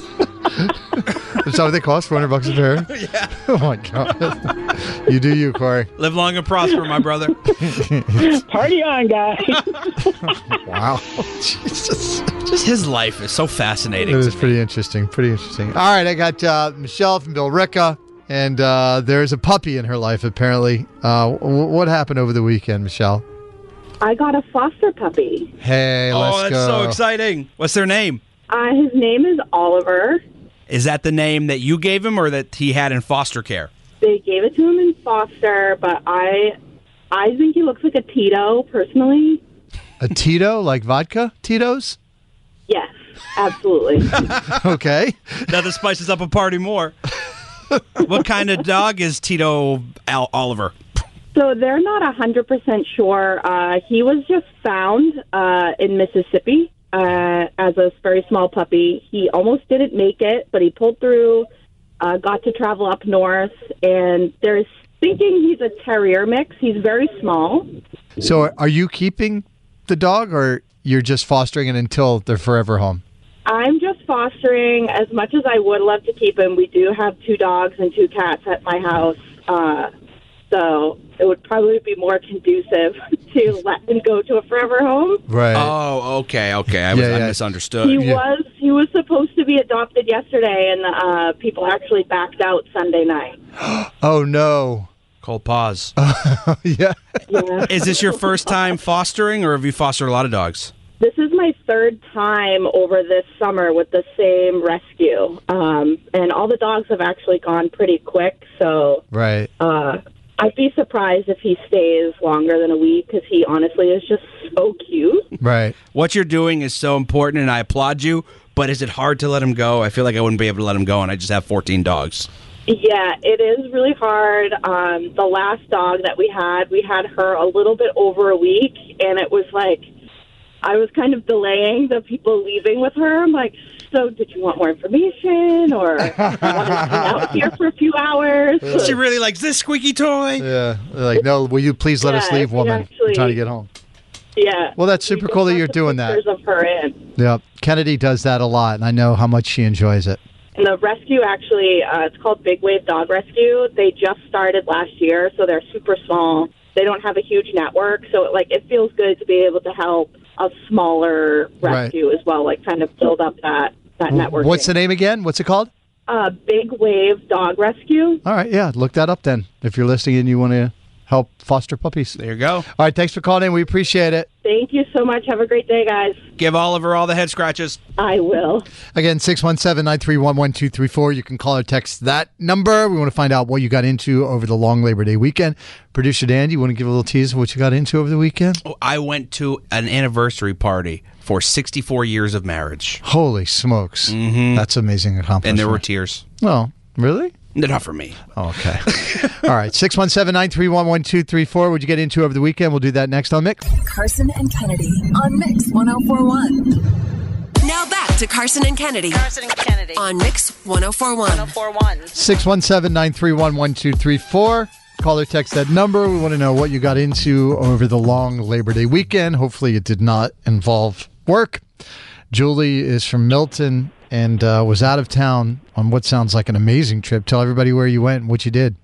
Is that what they cost? four hundred bucks a pair? Yeah. Oh, my God. You do you, Corey. Live long and prosper, my brother. Party on, guys. Wow. Jesus. Just his life is so fascinating. It to is me. pretty interesting. Pretty interesting. All right, I got uh, Michelle from Billerica, and uh, there's a puppy in her life, apparently. Uh, w- what happened over the weekend, Michelle? I got a foster puppy. Hey, let's oh, that's go. so exciting. What's their name? Uh, his name is Oliver. Is that the name that you gave him or that he had in foster care? They gave it to him in foster, but I I think he looks like a Tito, personally. A Tito, like vodka Tito's? Yes, absolutely. Okay. Now this spices up a party more. What kind of dog is Tito Al- Oliver? So they're not one hundred percent sure. Uh, he was just found uh, in Mississippi. Uh, as a very small puppy. He almost didn't make it, but he pulled through, uh, got to travel up north, and they're thinking he's a terrier mix. He's very small. So are you keeping the dog, or you're just fostering it until they're forever home? I'm just fostering. As much as I would love to keep him, we do have two dogs and two cats at my house. Uh, so it would probably be more conducive to let him go to a forever home. Right. Oh, okay, okay. I, was, Yeah, I yeah. misunderstood. He was he was supposed to be adopted yesterday, and uh, people actually backed out Sunday night. Oh, no. Cold pause. Yeah. Yeah. Is this your first time fostering, or have you fostered a lot of dogs? This is my third time over this summer with the same rescue, um, and all the dogs have actually gone pretty quick. So, Right. uh, I'd be surprised if he stays longer than a week because he honestly is just so cute. Right. What you're doing is so important, and I applaud you. but is it hard to let them go? I feel like I wouldn't be able to let them go, and I just have fourteen dogs. Yeah, it is really hard. Um, the last dog that we had, we had her a little bit over a week, and it was like I was kind of delaying the people leaving with her. I'm like, so did you want more information, or do you want to hang out here for a few hours? She really likes this squeaky toy. Yeah. They're like, no, will you please let Yeah, us leave, she woman? actually- I'm trying to get home. Yeah. Well, that's super cool that you're doing that. Pictures of her in. Yeah. Kennedy does that a lot, and I know how much she enjoys it. And the rescue actually, uh, it's called Big Wave Dog Rescue. They just started last year, so they're super small. They don't have a huge network, so like it feels good to be able to help a smaller rescue as well, like kind of build up that, that network. What's the name again? What's it called? Uh, Big Wave Dog Rescue. All right, yeah, look that up then. If you're listening and you want to help foster puppies. There you go. All right, thanks for calling in. We appreciate it. Thank you so much. Have a great day, guys. Give Oliver all the head scratches. I will. Again, six one seven, nine three one, one two three four. You can call or text that number. We want to find out what you got into over the long Labor Day weekend. Producer Dan, you want to give a little tease of what you got into over the weekend? Oh, I went to an anniversary party for sixty-four years of marriage. Holy smokes. Mm-hmm. That's amazing accomplishment. And there were tears. Well, really? Not for me. Oh, okay. All right. six one seven, nine three one, one two three four. What'd you get into over the weekend? We'll do that next on Mix. Carson and Kennedy on Mix one oh four one. Now back to Carson and Kennedy. Carson and Kennedy. On Mix one oh four one. one oh four one. six one seven, nine three one, one two three four. Call or text that number. We want to know what you got into over the long Labor Day weekend. Hopefully it did not involve work. Julie is from Milton and uh, was out of town on what sounds like an amazing trip. Tell everybody where you went and what you did.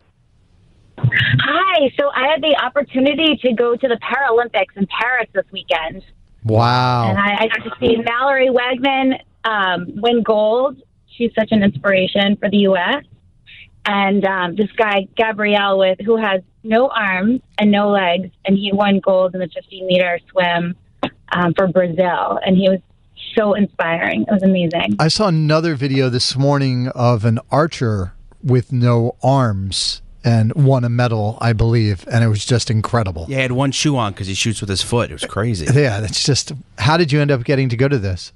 Hi. So I had the opportunity to go to the Paralympics in Paris this weekend. Wow. And I, I got to see Mallory Wegman um, win gold. She's such an inspiration for the U S And um, this guy, Gabrielle, with who has no arms and no legs, and he won gold in the fifteen-meter swim um, for Brazil. And he was so inspiring. It was amazing. I saw another video this morning of an archer with no arms and won a medal, I believe, and it was just incredible. Yeah, he had one shoe on because he shoots with his foot. It was crazy. Yeah, that's just... How did you end up getting to go to this?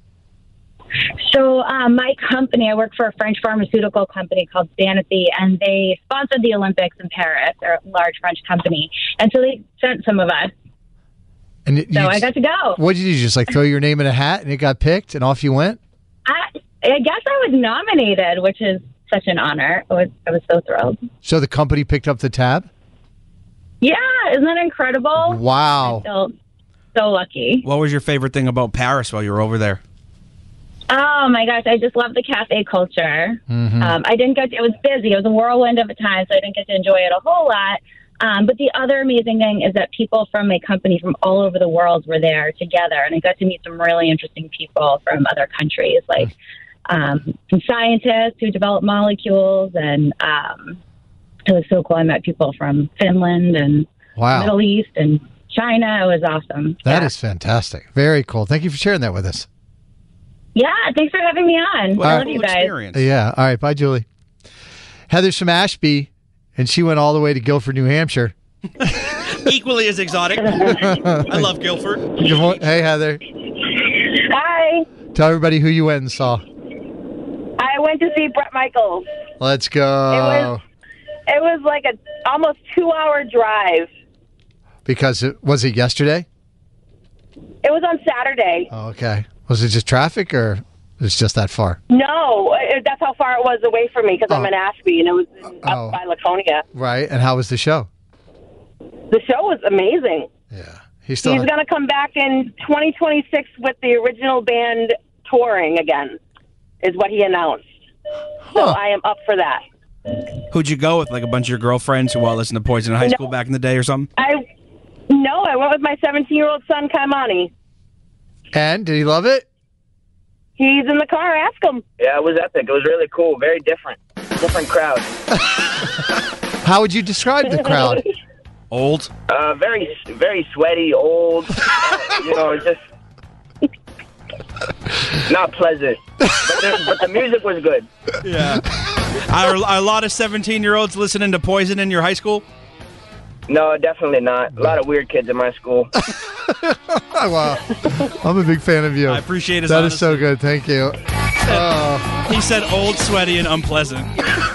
So um, my company, I work for a French pharmaceutical company called Sanofi, and they sponsored the Olympics in Paris. They're a large French company. And so they sent some of us. And you, So you I got to go. What did you do? Just like throw your name in a hat and it got picked and off you went? I, I guess I was nominated, which is such an honor. I was, I was so thrilled. So the company picked up the tab? Yeah, isn't that incredible? Wow. I feel so lucky. What was your favorite thing about Paris while you were over there? Oh my gosh, I just love the cafe culture. Mm-hmm. Um, I didn't get to, it was busy. It was a whirlwind of a time, so I didn't get to enjoy it a whole lot. Um, but the other amazing thing is that people from my company from all over the world were there together, and I got to meet some really interesting people from other countries, like um, some scientists who develop molecules, and um, it was so cool. I met people from Finland and Wow. Middle East and China. It was awesome. That is fantastic. Very cool. Thank you for sharing that with us. Yeah, thanks for having me on. I love you guys. Yeah. All right. Bye, Julie. Heather's from Ashby, and she went all the way to Guilford, New Hampshire. Equally as exotic. I love Guilford. Good morning. Hey, Heather. Hi. Tell everybody who you went and saw. I went to see Bret Michaels. Let's go. It was it was like a almost two hour drive. Because it was it yesterday? It was on Saturday. Oh, okay. Was it just traffic or it's just that far? No, it, that's how far it was away from me because I'm Oh. in Ashby and it was in, Oh. up by Laconia. Right. And how was the show? The show was amazing. He's still. He's going to come back in twenty twenty-six with the original band touring again, is what he announced. So I am up for that. Who'd you go with? Like a bunch of your girlfriends who all listened to Poison in high school back in the day or something? I no, I went with my seventeen-year-old son, Kaimani. And did he love it? He's in the car. Ask him. Yeah, it was epic. It was really cool. Very different. Different crowd. How would you describe the crowd? Old? Uh, very, very sweaty, old. uh, you know, just not pleasant. But the, but the music was good. Yeah. Are, are a lot of seventeen-year-olds listening to Poison in your high school? No, definitely not. A lot of weird kids in my school. Wow. I'm a big fan of you. I appreciate his That honesty. is so good. Thank you. Oh. He said old, sweaty, and unpleasant.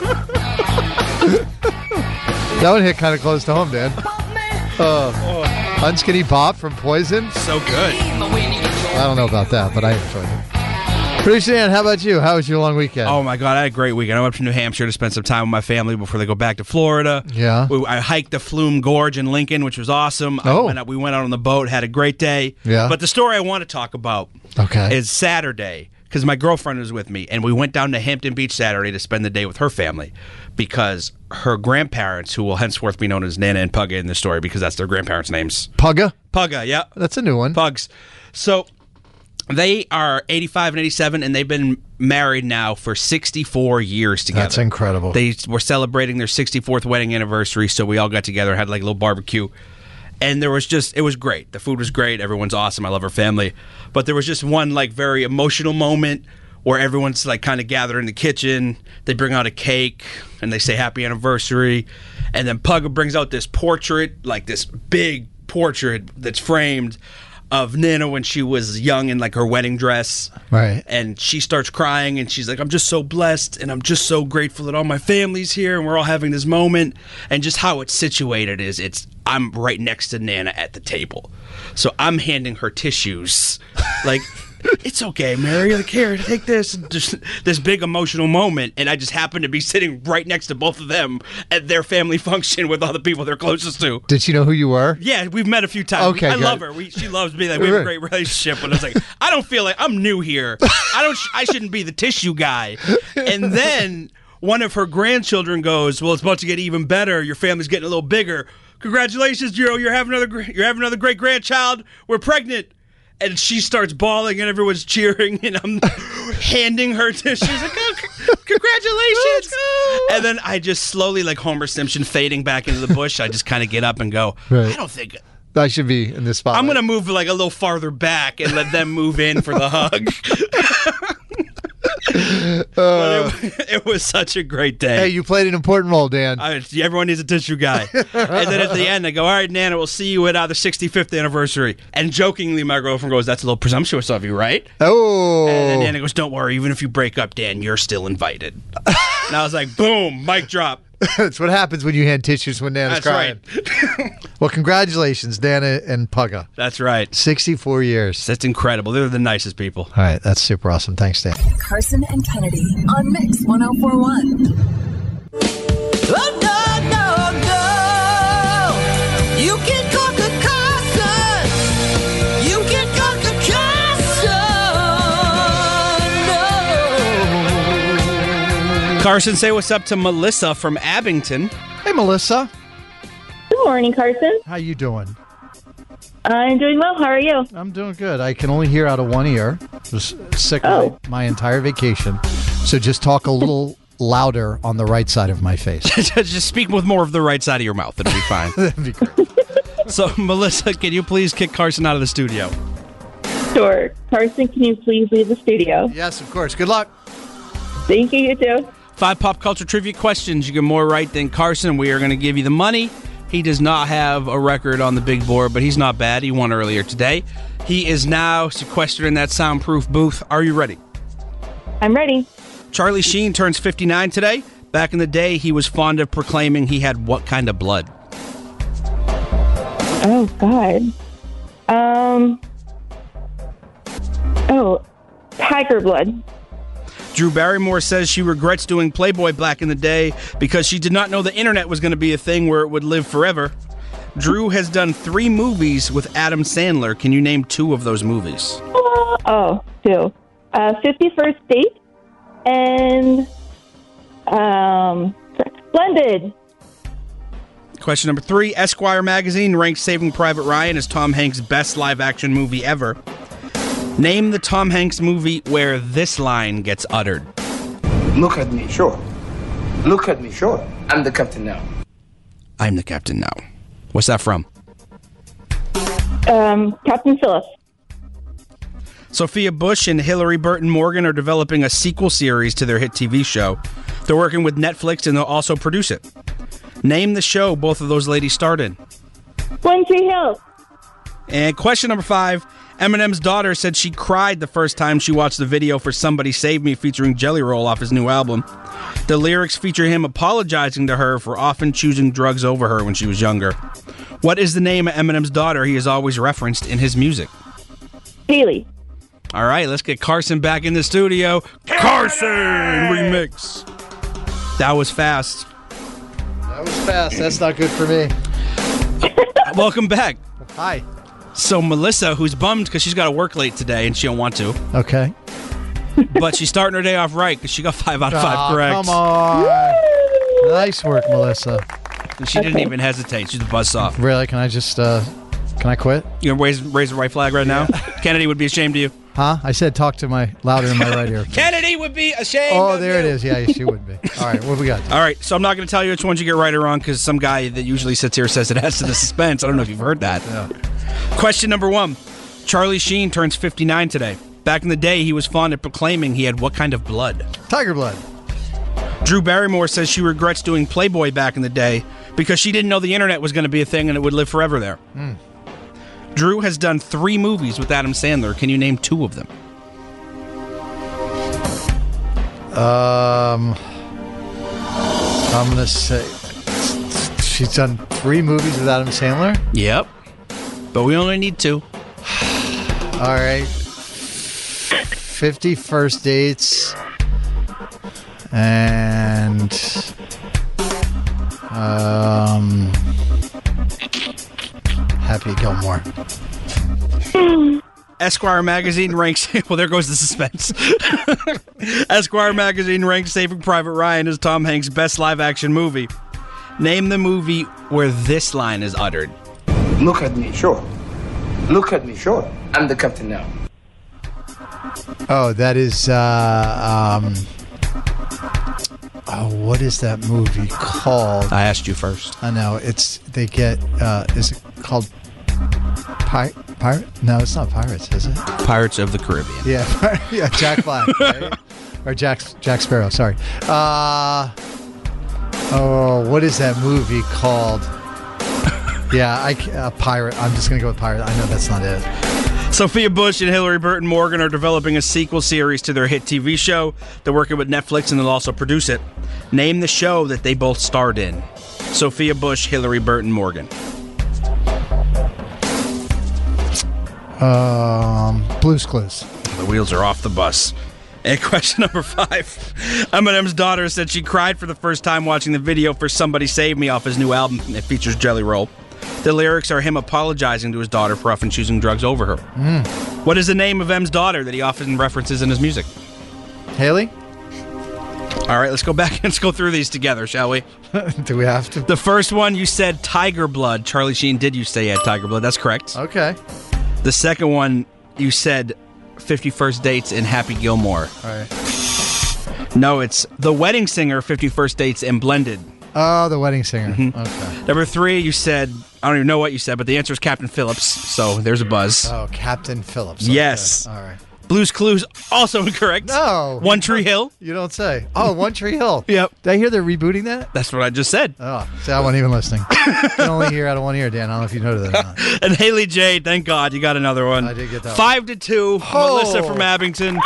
That one hit kind of close to home, Dan. Uh, Unskinny Bob from Poison. So good. I don't know about that, but I enjoyed it. Producer Dan, how about you? How was your long weekend? Oh, my God. I had a great weekend. I went up to New Hampshire to spend some time with my family before they go back to Florida. Yeah. We, I hiked the Flume Gorge in Lincoln, which was awesome. Oh. I went out, we went out on the boat, had a great day. Yeah. But the story I want to talk about Okay. is Saturday, because my girlfriend was with me, and we went down to Hampton Beach Saturday to spend the day with her family because her grandparents, who will henceforth be known as Nana and Pugga in this story because that's their grandparents' names. Pugga? Pugga, yeah. That's a new one. Pugs. So they are eighty-five and eighty-seven, and they've been married now for sixty-four years together. That's incredible. They were celebrating their sixty-fourth wedding anniversary, so we all got together and had like a little barbecue. And there was just, it was great. The food was great. Everyone's awesome. I love her family. But there was just one like very emotional moment where everyone's like kind of gathered in the kitchen. They bring out a cake and they say happy anniversary. And then Pugga brings out this portrait, like this big portrait that's framed of Nana when she was young in like her wedding dress. Right. And she starts crying and she's like, I'm just so blessed and I'm just so grateful that all my family's here and we're all having this moment. And just how it's situated is it's I'm right next to Nana at the table. So I'm handing her tissues. Like, it's okay, Mary. Like, here, take this. Just this big emotional moment. And I just happen to be sitting right next to both of them at their family function with all the people they're closest to. Did she know who you were? Yeah, we've met a few times. Okay, I good. love her. We, she loves me. Like, we have a great relationship. But I was like, I don't feel like I'm new here. I don't. I shouldn't be the tissue guy. And then one of her grandchildren goes, "Well, it's about to get even better. Your family's getting a little bigger. Congratulations, Joe. You're having another. gr- You're having another great grandchild. We're pregnant." And she starts bawling, and everyone's cheering, and I'm handing her tissues. Like, oh, c- congratulations! And then I just slowly, like Homer Simpson, fading back into the bush. I just kind of get up and go. Right. I don't think I should be in this spot. I'm gonna move like a little farther back and let them move in for the hug. But it, it was such a great day. Hey, you played an important role, Dan. I, everyone needs a tissue guy. And then at the end, I go, all right, Nana, we'll see you at uh, the sixty-fifth anniversary. And jokingly, my girlfriend goes, that's a little presumptuous of you, right? Oh. And then Nana goes, don't worry, even if you break up, Dan, you're still invited. And I was like, boom, mic drop. That's what happens when you hand tissues when Nana's That's crying. right. Well, congratulations, Nana and Pugga. That's right. sixty-four years. That's incredible. They're the nicest people. All right, that's super awesome. Thanks, Dan. Carson and Kennedy on Mix one oh four one. Oh, no, no, no. You can conquer Carson. You can conquer Carson. No. Carson, say what's up to Melissa from Abington. Hey, Melissa. Good morning, Carson. How you doing? I'm doing well. How are you? I'm doing good. I can only hear out of one ear. I was sick Oh. my, my entire vacation. So just talk a little louder on the right side of my face. Just speak with more of the right side of your mouth. It'll be fine. That'd be great. So, Melissa, can you please kick Carson out of the studio? Sure. Carson, can you please leave the studio? Yes, of course. Good luck. Thank you, you too. Five pop culture trivia questions. You get more right than Carson. We are going to give you the money. He does not have a record on the big board, but he's not bad. He won earlier today. He is now sequestered in that soundproof booth. Are you ready? I'm ready. Charlie Sheen turns fifty-nine today. Back in the day, he was fond of proclaiming he had what kind of blood? Oh, God. Um. Oh, tiger blood. Drew Barrymore says she regrets doing Playboy back in the day because she did not know the internet was going to be a thing where it would live forever. Drew has done three movies with Adam Sandler. Can you name two of those movies? Uh, oh, two. Uh, fifty-first Date and um, Splendid. Question number three. Esquire magazine ranked Saving Private Ryan as Tom Hanks' best live-action movie ever. Name the Tom Hanks movie where this line gets uttered. Look at me, sure. Look at me, sure. I'm the captain now. I'm the captain now. What's that from? Um, Captain Phillips. Sophia Bush and Hillary Burton Morgan are developing a sequel series to their hit T V show. They're working with Netflix and they'll also produce it. Name the show both of those ladies starred in. One Tree Hill. And question number five. Eminem's daughter said she cried the first time she watched the video for Somebody Save Me featuring Jelly Roll off his new album. The lyrics feature him apologizing to her for often choosing drugs over her when she was younger. What is the name of Eminem's daughter he has always referenced in his music? Haley. All right, let's get Carson back in the studio. Carson remix. That was fast. That was fast. That's not good for me. Welcome back. Hi. So Melissa, who's bummed because she's got to work late today and she don't want to. Okay. But she's starting her day off right because she got five out of five oh, correct. Come on. Nice work, Melissa. She didn't even hesitate. She's a buzzsaw. Really? Can I just, uh, can I quit? You gonna raise, raise the right flag right now? Kennedy would be ashamed of you. Huh? I said talk to my, louder in my right ear. Kennedy would be ashamed Oh, of there you. it is. Yeah, she would be. All right, what have we got? All right, so I'm not going to tell you which ones you get right or wrong because some guy that usually sits here says it adds to the suspense. I don't know if you've heard that. Yeah. Question number one. Charlie Sheen turns fifty-nine today. Back in the day, he was fond of proclaiming he had what kind of blood? Tiger blood. Drew Barrymore says she regrets doing Playboy back in the day because she didn't know the internet was going to be a thing and it would live forever there. Mm. Drew has done three movies with Adam Sandler. Can you name two of them? Um, I'm going to say she's done three movies with Adam Sandler? Yep. But we only need two. All right. fifty First Dates and um, Happy Gilmore. Esquire magazine ranks. Well, there goes the suspense. Esquire magazine ranks Saving Private Ryan as Tom Hanks' best live-action movie. Name the movie where this line is uttered. Look at me, sure. Look at me, sure. I'm the captain now. Oh, that is. Uh, um, oh, what is that movie called? I asked you first. I know it's. They get. Uh, is it called? Pi- Pirate? No, it's not Pirates, is it? Pirates of the Caribbean. Yeah, yeah. Jack Black, right? Or Jack Jack Sparrow. Sorry. Uh, oh, what is that movie called? Yeah, I uh, Pirate. I'm just gonna go with Pirate. I know that's not it. Sophia Bush and Hillary Burton Morgan are developing a sequel series to their hit T V show. They're working with Netflix and they'll also produce it. Name the show that they both starred in. Sophia Bush, Hillary Burton Morgan. Um, Blue's Clues. The wheels are off the bus. And question number five. Eminem's daughter said she cried for the first time watching the video for Somebody Save Me off his new album. It features Jelly Roll. The lyrics are him apologizing to his daughter for often choosing drugs over her. Mm. What is the name of M's daughter that he often references in his music? Haley? All right, let's go back and let's go through these together, shall we? Do we have to? The first one, you said Tiger Blood. Charlie Sheen did you say he had Tiger Blood. That's correct. Okay. The second one, you said fifty First Dates in Happy Gilmore. All right. No, it's The Wedding Singer, fifty First Dates and Blended. Oh, The Wedding Singer. Mm-hmm. Okay. Number three, you said, I don't even know what you said, but the answer is Captain Phillips. So there's a buzz. Oh, Captain Phillips. Okay. Yes. All right. Blue's Clues, also incorrect. No. One Tree Hill. You don't say. Oh, One Tree Hill. Yep. Did I hear they're rebooting that? That's what I just said. Oh, see, I wasn't even listening. I can only hear out of one ear, Dan. I don't know if you know that or not. And Haley J, thank God you got another one. I did get that one. Five to two. Oh. Melissa from Abington.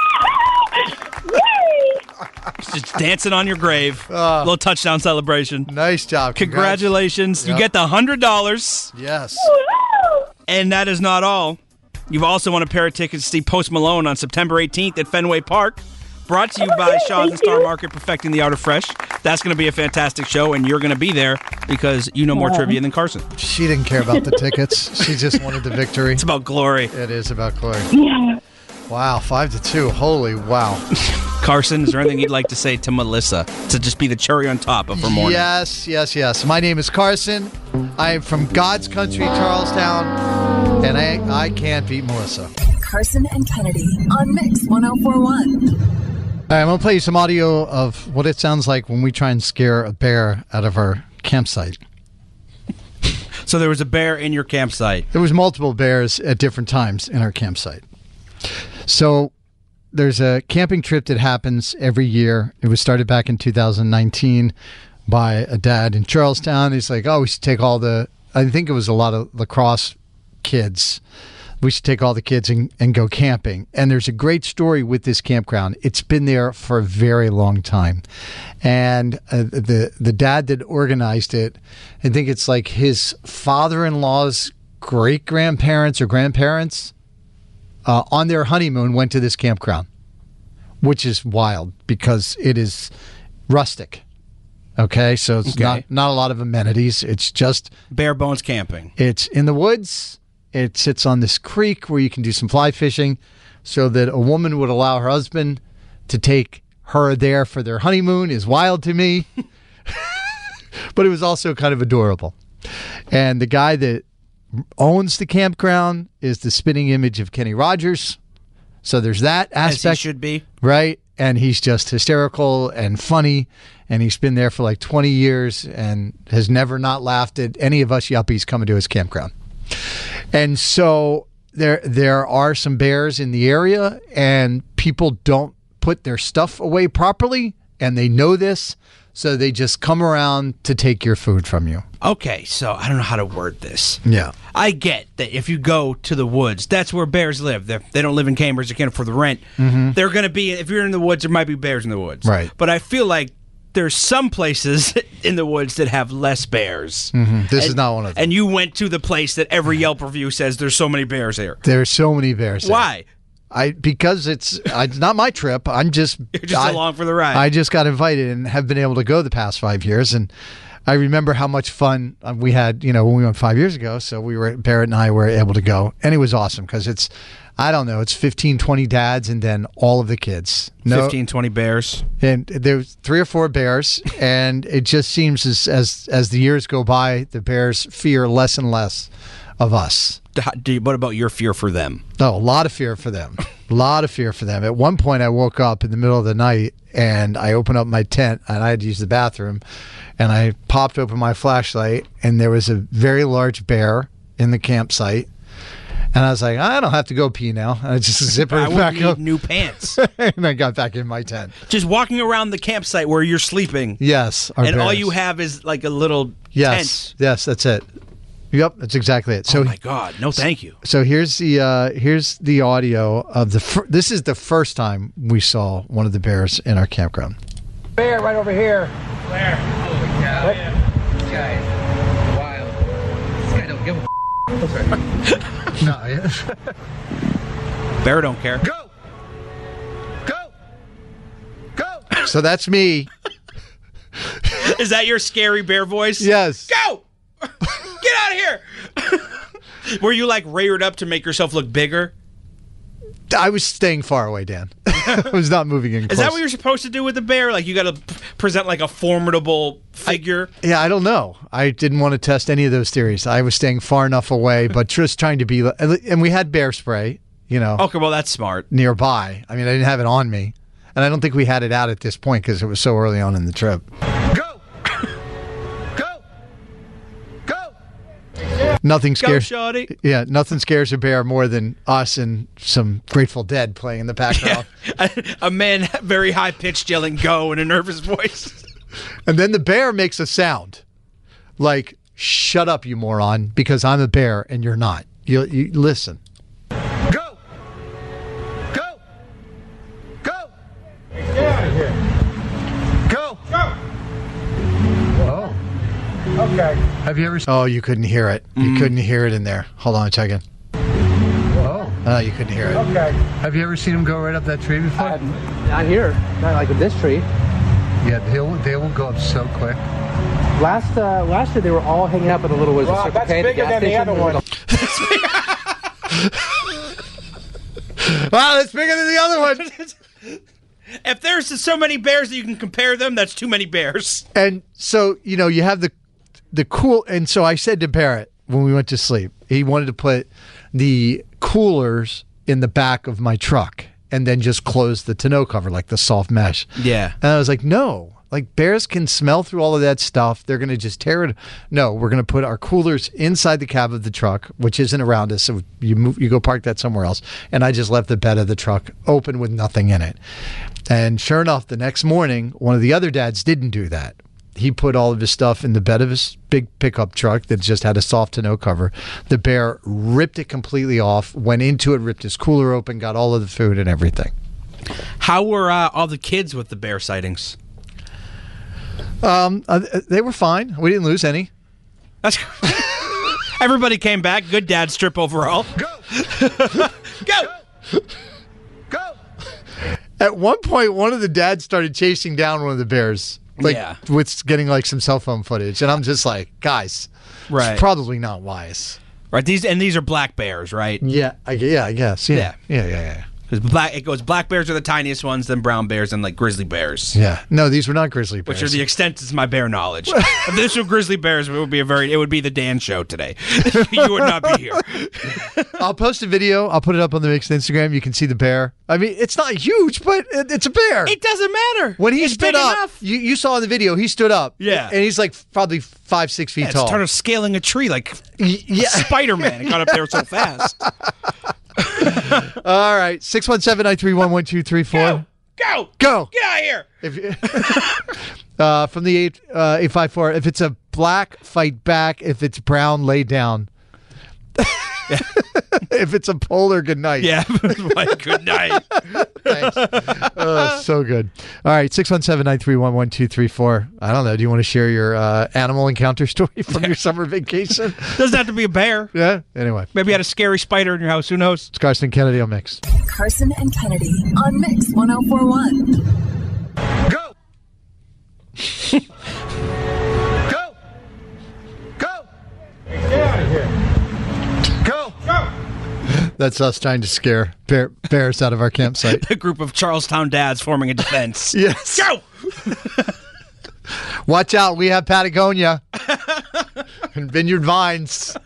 Just dancing on your grave. Uh, little touchdown celebration. Nice job. Congratulations. Yep. You get the one hundred dollars. Yes. And that is not all. You've also won a pair of tickets to see Post Malone on September eighteenth at Fenway Park. Brought to you by Shaw's and Star Market, perfecting the art of fresh. That's going to be a fantastic show, and you're going to be there because you know more trivia than Carson. She didn't care about the tickets. She just wanted the victory. It's about glory. It is about glory. Yeah. Wow, five to two. Holy wow. Carson, is there anything you'd like to say to Melissa to just be the cherry on top of her morning? Yes, yes, yes. My name is Carson. I am from God's country, Charlestown, and I, I can't beat Melissa. Carson and Kennedy on Mix one oh four one. All right, I'm going to play you some audio of what it sounds like when we try and scare a bear out of our campsite. So there was a bear in your campsite. There was multiple bears at different times in our campsite. So there's a camping trip that happens every year. It was started back in two thousand nineteen by a dad in Charlestown. He's like, oh, we should take all the, I think it was a lot of lacrosse kids. We should take all the kids and, and go camping. And there's a great story with this campground. It's been there for a very long time. And uh, the the dad that organized it, I think it's like his father-in-law's great-grandparents or grandparents uh, on their honeymoon went to this campground, which is wild because it is rustic. Okay, so it's Okay. not, not a lot of amenities. It's just bare bones camping. It's in the woods. It sits on this creek where you can do some fly fishing, so that a woman would allow her husband to take her there for their honeymoon is wild to me. But it was also kind of adorable. And the guy that owns the campground is the spitting image of Kenny Rogers. So there's that aspect. As he should be. Right? And he's just hysterical and funny. And he's been there for like twenty years and has never not laughed at any of us yuppies coming to his campground. And so there there are some bears in the area, and people don't put their stuff away properly, and they know this, so they just come around to take your food from you. Okay, so I don't know how to word this. Yeah. I get that if you go to the woods, that's where bears live. They're, they don't live in Cambridge. They can't afford the rent. Mhm. They're going to be, if you're in the woods, there might be bears in the woods. Right. But I feel like there's some places in the woods that have less bears. Mhm. This And- is not one of them. And you went to the place that every Yelp review says there's so many bears here. There's so many bears there. Why? I because it's it's not my trip. I'm just You're just I- along for the ride. I just got invited and have been able to go the past five years, and I remember how much fun uh, we had. You know, when we went five years ago, so we were Barrett and I were able to go, and it was awesome because it's I don't know, it's fifteen, twenty dads, and then all of the kids. fifteen, twenty bears. And there's three or four bears, and it just seems as as as the years go by, the bears fear less and less of us. Do you- What about your fear for them? No, a lot of fear for them. A lot of fear for them. At one point, I woke up in the middle of the night, and I opened up my tent, and I had to use the bathroom, and I popped open my flashlight, and there was a very large bear in the campsite. And I was like, I don't have to go pee now. And I just zip I it would back need up. new pants. And I got back in my tent. Just walking around the campsite where you're sleeping. Yes. our And all bears. you have is like a little Yes. tent. Yes, that's it. Yep, that's exactly it. So, Oh my God! No, thank you. So here's the uh, here's the audio of the. Fir- this is the first time we saw one of the bears in our campground. Bear right over here. Where? Holy cow, yeah. This guy is wild. This guy don't give a f***. No, yeah. Bear don't care. Go! Go! Go! So that's me. Is that your scary bear voice? Yes. Go! Get out of here! Were you like reared up to make yourself look bigger? I was staying far away, Dan. I was not moving in. Is Close. that what you're supposed to do with the bear? Like you got to p- present like a formidable figure? Yeah, I don't know. I didn't want to test any of those theories. I was staying far enough away, but just trying to be. And we had bear spray, you know. Okay, well that's smart. Nearby. I mean, I didn't have it on me, and I don't think we had it out at this point because it was so early on in the trip. Nothing scares. shawty. Yeah, nothing scares a bear more than us and some Grateful Dead playing in the background. a, a man very high pitched yelling "go" in a nervous voice. And then the bear makes a sound like "Shut up, you moron!" because I'm a bear and you're not. You, you listen. Go! Go! Go! Get out of here! Go! Go! Oh. Okay. Have you ever? Oh, you couldn't hear it. You Mm. couldn't hear it in there. Hold on a second. Whoa. Oh, you couldn't hear it. Okay. Have you ever seen him go right up that tree before? Uh, not here. Not like with this tree. Yeah, they will. They will go up so quick. Last uh, last year they were all hanging up in a little ways. Well, that's K, bigger the than the other one. Wow, that's bigger than the other one. If there's so many bears that you can compare them, that's too many bears. And so, you know, you have the the cool. And so I said to Barrett when we went to sleep, he wanted to put the coolers in the back of my truck and then just close the tonneau cover, like the soft mesh. Yeah. And I was like, no. Like, bears can smell through all of that stuff. They're going to just tear it. No, we're going to put our coolers inside the cab of the truck, which isn't around us. So you move, you go park that somewhere else. And I just left the bed of the truck open with nothing in it. And sure enough, the next morning, one of the other dads didn't do that. he put all of his stuff in the bed of his big pickup truck that just had a soft tonneau cover. The bear ripped it completely off, went into it, ripped his cooler open, got all of the food and everything. How were uh, all the kids with the bear sightings? Um, uh, they were fine. We didn't lose any. That's Everybody came back. Good dad strip overall. Go! Go! Go! At one point, one of the dads started chasing down one of the bears. Like, yeah. with getting like some cell phone footage. And I'm just like, guys, right. It's probably not wise. Right. These and these are black bears, right? Yeah, I, yeah, I guess. Yeah. Yeah, yeah, yeah. yeah. Black, it goes black bears are the tiniest ones, then brown bears, and like grizzly bears. Yeah, no, these were not grizzly bears. Which are the extent of my bear knowledge. If this were grizzly bears, it would be a very, it would be the Dan show today. You would not be here. I'll post a video. I'll put it up on the Mixed Instagram. You can see the bear. I mean, it's not huge, but it, it's a bear. It doesn't matter. When he it's stood big up, enough. You, you saw in the video, he stood up. Yeah, and he's like probably five, six feet yeah, tall. It started scaling a tree like yeah. Spider-Man. It got up there so fast. All right, six one seven, nine three one, one two three four. Go! Go! Get out of here! If you, uh, from the eight uh, eight five four. If it's a black, fight back. If it's brown, lay down. Yeah. If it's a polar, good night. Yeah, like, good night. Thanks. Oh, so good. All right, six one seven, nine three one, one two three four. I don't know. Do you want to share your uh, animal encounter story from your summer vacation? Doesn't have to be a bear. Yeah. Anyway. Maybe you had a scary spider in your house. Who knows? It's Carson Kennedy on Mix. Carson and Kennedy on Mix one oh four one. Go! Go! Go! Get out of here. Go! Go! That's us trying to scare bear, bears out of our campsite. A group of Charlestown dads forming a defense. Yes. Go! Watch out. We have Patagonia and Vineyard Vines.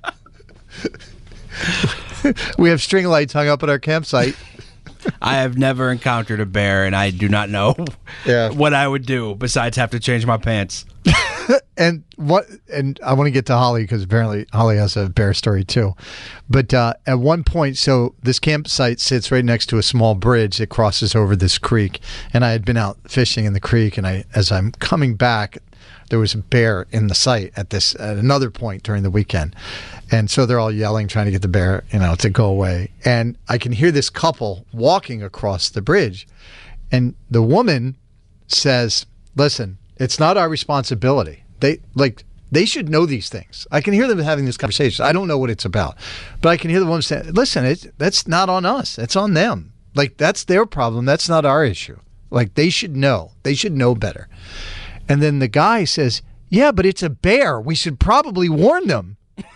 We have string lights hung up at our campsite. I have never encountered a bear, and I do not know yeah. what I would do besides have to change my pants. and what? And I want to get to Holly because apparently Holly has a bear story too. But uh, at one point, so this campsite sits right next to a small bridge that crosses over this creek, and I had been out fishing in the creek, and I, as I'm coming back, there was a bear in the site at this at another point during the weekend. And so they're all yelling, trying to get the bear, you know, to go away. And I can hear this couple walking across the bridge. And the woman says, listen, it's not our responsibility. They like they should know these things. I can hear them having this conversation. I don't know what it's about. But I can hear the woman saying, listen, it, that's not on us. It's on them. Like, that's their problem. That's not our issue. Like, they should know. They should know better. And then the guy says, yeah, but it's a bear. We should probably warn them.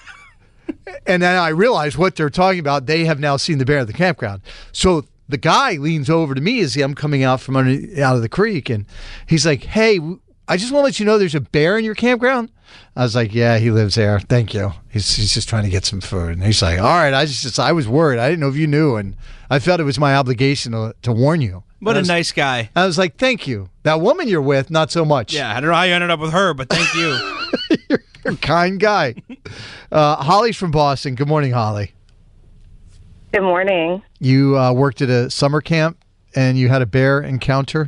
And then I realize what they're talking about. They have now seen the bear at the campground. So the guy leans over to me as I'm coming out from under, out of the creek, and he's like, hey, I just want to let you know there's a bear in your campground. I was like, yeah, he lives there. Thank you. He's, he's just trying to get some food. And he's like, all right, I just, just I was worried. I didn't know if you knew, and I felt it was my obligation to, to warn you. What a was, nice guy. I was like, thank you. That woman you're with, not so much. Yeah, I don't know how you ended up with her, but thank you. You're a kind guy. Uh, Holly's from Boston. Good morning, Holly. Good morning. You uh, worked at a summer camp, and you had a bear encounter?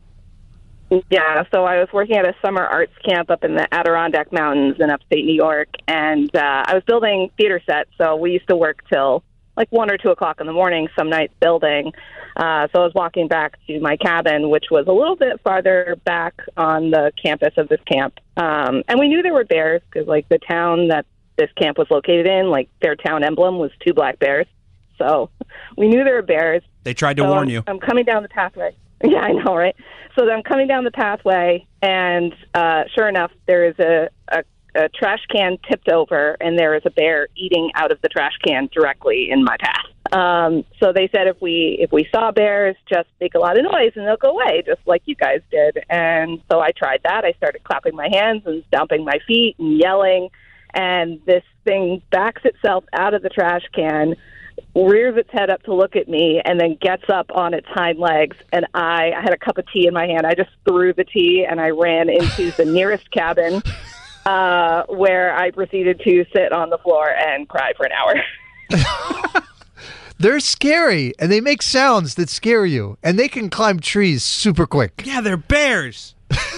Yeah, so I was working at a summer arts camp up in the Adirondack Mountains in upstate New York, and uh, I was building theater sets, so we used to work till like one or two o'clock in the morning some nights building. Uh, so I was walking back to my cabin, which was a little bit farther back on the campus of this camp. Um, and we knew there were bears because, like, the town that this camp was located in, like, their town emblem was two black bears. So we knew there were bears. They tried to so warn you. I'm coming down the pathway. Yeah, I know, right? So I'm coming down the pathway, and uh, sure enough, there is a, a a trash can tipped over, and there is a bear eating out of the trash can directly in my path. Um, so they said if we if we saw bears, just make a lot of noise and they'll go away, just like you guys did. And so I tried that. I started clapping my hands and stomping my feet and yelling, and this thing backs itself out of the trash can, rears its head up to look at me, and then gets up on its hind legs. And I, I had a cup of tea in my hand. I just threw the tea, and I ran into the nearest cabin, uh, where I proceeded to sit on the floor and cry for an hour. They're scary, and they make sounds that scare you, and they can climb trees super quick. Yeah, they're bears.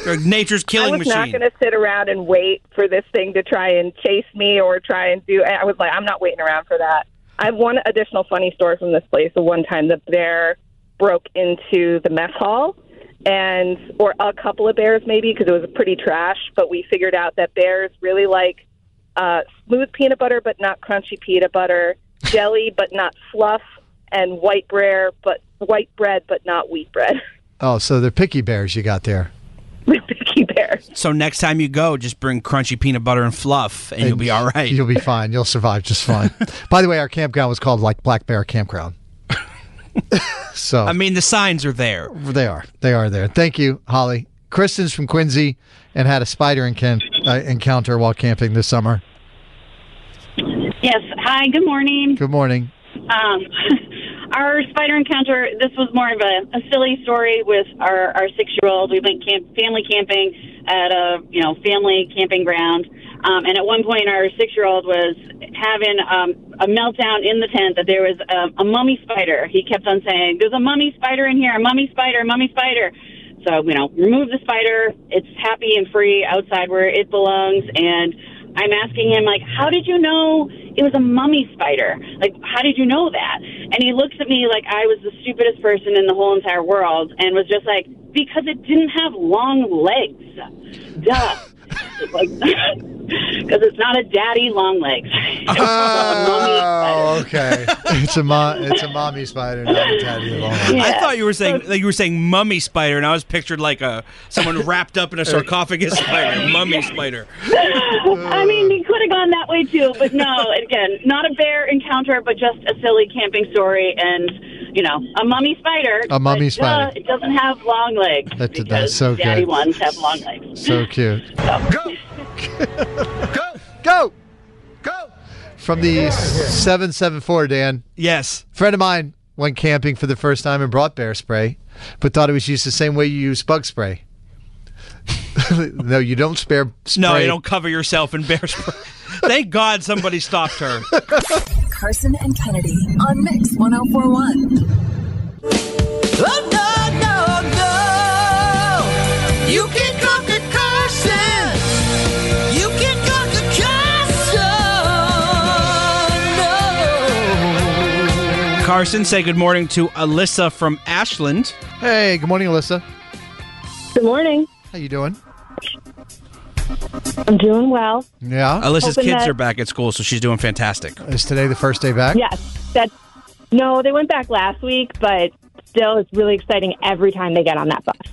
You're nature's killing I was machine. not going to sit around and wait for this thing to try and chase me or try and do. I was like, I'm not waiting around for that. I have one additional funny story from this place. The one time the bear broke into the mess hall, and or a couple of bears maybe, because it was pretty trash. But we figured out that bears really like uh, smooth peanut butter, but not crunchy peanut butter, jelly, but not fluff, and white bread, but white bread, but not wheat bread. Oh, so they're picky bears you got there. Picky bears. So next time you go, just bring crunchy peanut butter and fluff, and, and you'll be all right. You'll be fine. You'll survive just fine. By the way, our campground was called like Black Bear Campground. So I mean, the signs are there. They are. They are there. Thank you, Holly. Kristen's from Quincy and had a spider encan- uh, encounter while camping this summer. Yes. Hi, good morning. Good morning. Um, our spider encounter, this was more of a, a silly story with our, our six-year-old. We went camp, family camping at a, you know, family camping ground. Um, and at one point, our six-year-old was having um, a meltdown in the tent that there was a, a mummy spider. He kept on saying, there's a mummy spider in here, a mummy spider, a mummy spider. So, you know, remove the spider. It's happy and free outside where it belongs. And I'm asking him, like, how did you know it was a mummy spider? Like, how did you know that? And he looks at me like I was the stupidest person in the whole entire world and was just like, because it didn't have long legs. Duh. Like, because it's not a daddy long legs. Oh, okay. It's a mo- It's a mommy spider, not a daddy long legs. Yeah. I thought you were saying like you were saying mummy spider, and I was pictured like a someone wrapped up in a sarcophagus spider, mummy spider. I mean, he could have gone that way too, but no. Again, not a bear encounter, but just a silly camping story, and you know, a mummy spider. A mummy but, spider. Uh, it doesn't have long legs. That, because that's so daddy good. ones have long legs. So cute. Go. Go. Go. Go. From the seven seven four, Dan. Yes. Friend of mine went camping for the first time and brought bear spray, but thought it was used the same way you use bug spray. No, you don't spare spray. No, you don't cover yourself in bear spray. Thank God somebody stopped her. Carson and Kennedy on Mix one oh four one. Oh, no, no, no. You can conquer Carson. You can conquer Carson. No. Carson, say good morning to Alyssa from Ashland. Hey, good morning, Alyssa. Good morning. How you doing? I'm doing well. Yeah. Alyssa's Hoping kids that- are back at school, so she's doing fantastic. Is today the first day back? Yes. That, no, they went back last week, but still, it's really exciting every time they get on that bus.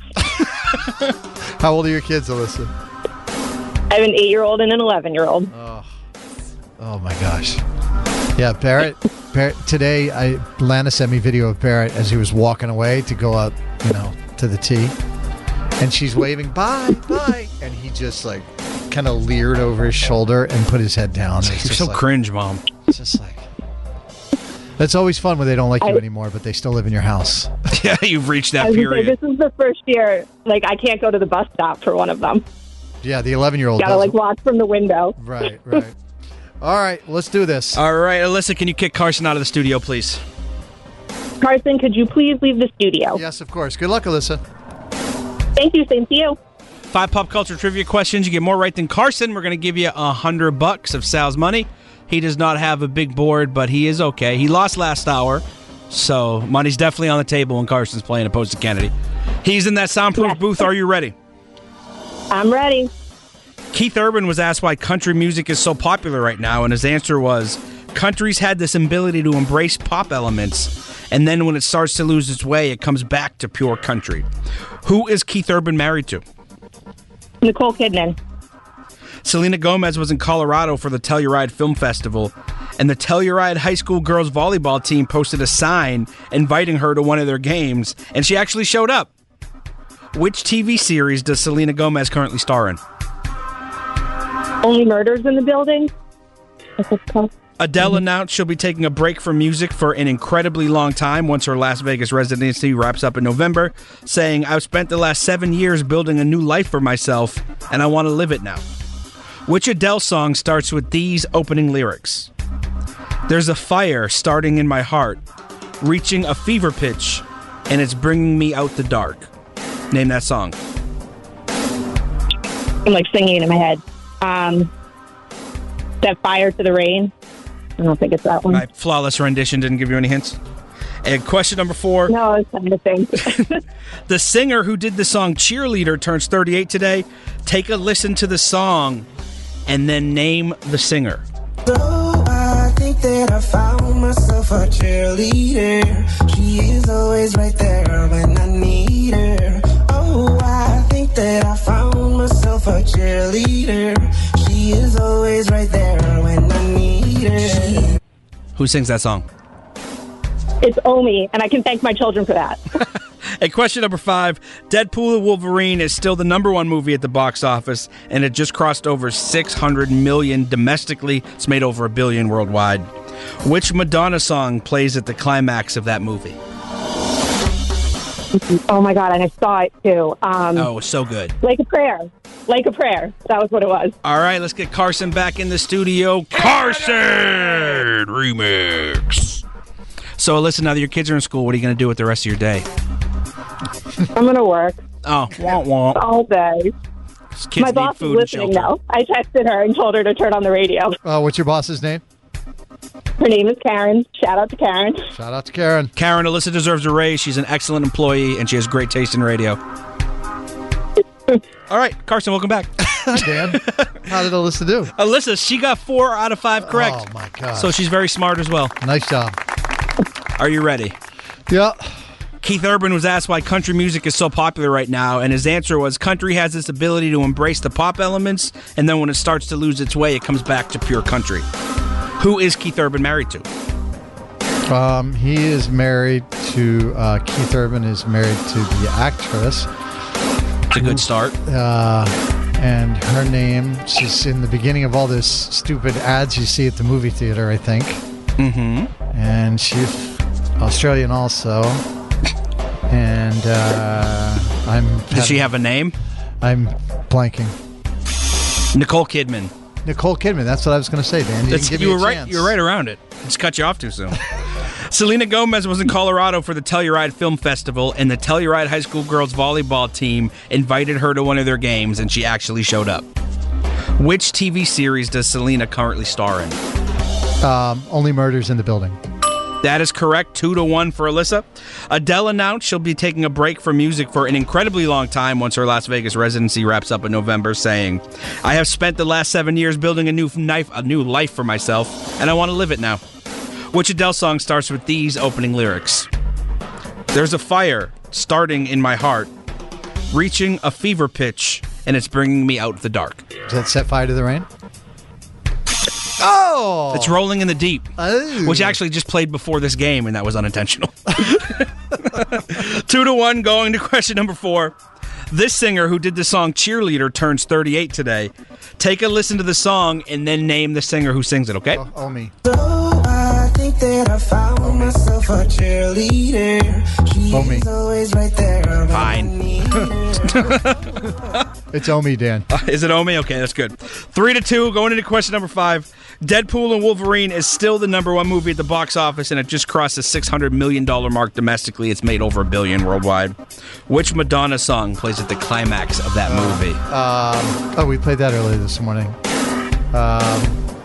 How old are your kids, Alyssa? I have an eight-year-old and an eleven-year-old. Oh, oh my gosh. Yeah, Barrett. Barrett today, I Lana sent me video of Barrett as he was walking away to go out, you know, to the tee, and she's waving bye, bye, and he just like kind of leered over his shoulder and put his head down. It's You're just so like, cringe, Mom. It's just like that's always fun when they don't like you I- anymore, but they still live in your house. Yeah, you've reached that I was gonna say, period. this is the first year, like, I can't go to the bus stop for one of them. Yeah, the eleven-year-old Gotta, does. like, watch from the window. Right, right. All right, let's do this. All right, Alyssa, can you kick Carson out of the studio, please? Carson, could you please leave the studio? Yes, of course. Good luck, Alyssa. Thank you. Same to you. Five pop culture trivia questions. You get more right than Carson. We're going to give you a hundred bucks of Sal's money. He does not have a big board, but he is okay. He lost last hour, so money's definitely on the table when Carson's playing opposed to Kennedy. He's in that soundproof Yes. booth. Are you ready? I'm ready. Keith Urban was asked why country music is so popular right now, and his answer was, country's had this ability to embrace pop elements, and then when it starts to lose its way, it comes back to pure country. Who is Keith Urban married to? Nicole Kidman. Selena Gomez was in Colorado for the Telluride Film Festival, and the Telluride High School girls volleyball team posted a sign inviting her to one of their games, and she actually showed up. Which T V series does Selena Gomez currently star in? Only Murders in the Building. What's it called? Adele announced she'll be taking a break from music for an incredibly long time once her Las Vegas residency wraps up in November, saying, I've spent the last seven years building a new life for myself, and I want to live it now. Which Adele song starts with these opening lyrics? There's a fire starting in my heart, reaching a fever pitch, and it's bringing me out the dark. Name that song. I'm like singing in my head. Um, Set Fire to the Rain. I don't think it's that one. My flawless rendition didn't give you any hints. And question number four. No, it's not the thing. The singer who did the song Cheerleader turns thirty-eight today. Take a listen to the song and then name the singer. So I think that I found myself a cheerleader. She is always right there when I need her. Oh, I think that I found myself a cheerleader. She is always right there when I need her. Who sings that song? It's Omi, and I can thank my children for that. And question number five. Deadpool and Wolverine is still the number one movie at the box office, and it just crossed over six hundred million domestically. It's made over a billion worldwide. Which Madonna song plays at the climax of that movie? Oh, my God, and I saw it, too. Um, oh, it was so good. Like a Prayer. Like a Prayer. That was what it was. All right, let's get Carson back in the studio. Carson Remix. So, Alyssa, now that your kids are in school, what are you going to do with the rest of your day? I'm going to work. Oh, womp womp. All day. Kids My need boss is food and listening shelter. now. I texted her and told her to turn on the radio. Uh, what's your boss's name? Her name is Karen. Shout out to Karen. Shout out to Karen. Karen, Alyssa deserves a raise. She's an excellent employee, and she has great taste in radio. All right, Carson, welcome back. Dan, how did Alyssa do? Alyssa, she got four out of five correct. Oh, my God. So she's very smart as well. Nice job. Are you ready? Yeah. Keith Urban was asked why country music is so popular right now, and his answer was country has this ability to embrace the pop elements, and then when it starts to lose its way, it comes back to pure country. Who is Keith Urban married to? Um, he is married to, uh, Keith Urban is married to the actress. It's a good start. Uh, and her name, she's in the beginning of all this stupid ads you see at the movie theater, I think. Mm-hmm. And she's Australian also. And uh, I'm... Does she have a name? I'm blanking. Nicole Kidman. Nicole Kidman, that's what I was going to say, Dan. You, That's, didn't give you me were a right. chance. You were right around it. Just cut you off too soon. Selena Gomez was in Colorado for the Telluride Film Festival, and the Telluride High School girls volleyball team invited her to one of their games, and she actually showed up. Which T V series does Selena currently star in? Um, Only Murders in the Building. That is correct. Two to one for Alyssa. Adele announced she'll be taking a break from music for an incredibly long time once her Las Vegas residency wraps up in November, saying, "I have spent the last seven years building a new knife, a new life for myself, and I want to live it now." Which Adele song starts with these opening lyrics? There's a fire starting in my heart, reaching a fever pitch, and it's bringing me out of the dark. Does that Set Fire to the Rain? Oh! It's Rolling in the Deep, oh. which actually just played before this game, and that was unintentional. Two to one, going to question number four. This singer who did the song Cheerleader turns thirty-eight today. Take a listen to the song and then name the singer who sings it, okay? Oh, oh me. So I think that I found myself a cheerleader. She Oh, me. is always right there. Fine. It's Omi, Dan. Uh, is it Omi? Okay, that's good. Three to two, going into question number five. Deadpool and Wolverine is still the number one movie at the box office, and it just crossed the six hundred million dollars mark domestically. It's made over a billion worldwide. Which Madonna song plays at the climax of that movie? Um, oh, we played that earlier this morning. Um,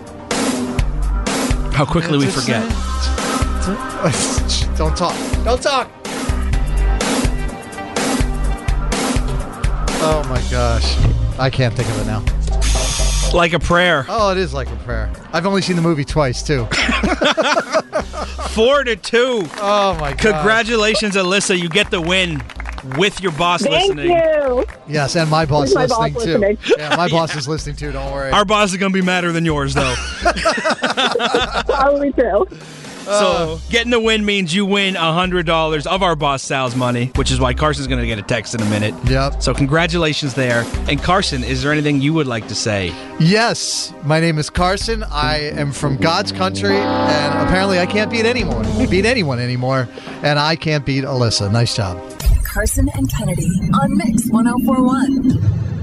How quickly we forget. Don't talk. Don't talk. Oh my gosh. I can't think of it now. Like a Prayer. Oh, it is Like a Prayer. I've only seen the movie twice, too. Four to two. Oh my god. Congratulations, Alyssa. You get the win with your boss Thank listening. you. Yes, and my boss My listening, boss too. listening. Yeah, my boss Yeah. is listening, too. Don't worry. Our boss is going to be madder than yours, though. Probably true. So getting the win means you win one hundred dollars of our boss Sal's money, which is why Carson's going to get a text in a minute. Yep. So congratulations there. And Carson, is there anything you would like to say? Yes, my name is Carson. I am from God's country, and apparently I can't beat anyone. Beat anyone anymore, and I can't beat Alyssa. Nice job. Carson and Kennedy on Mix one oh four one.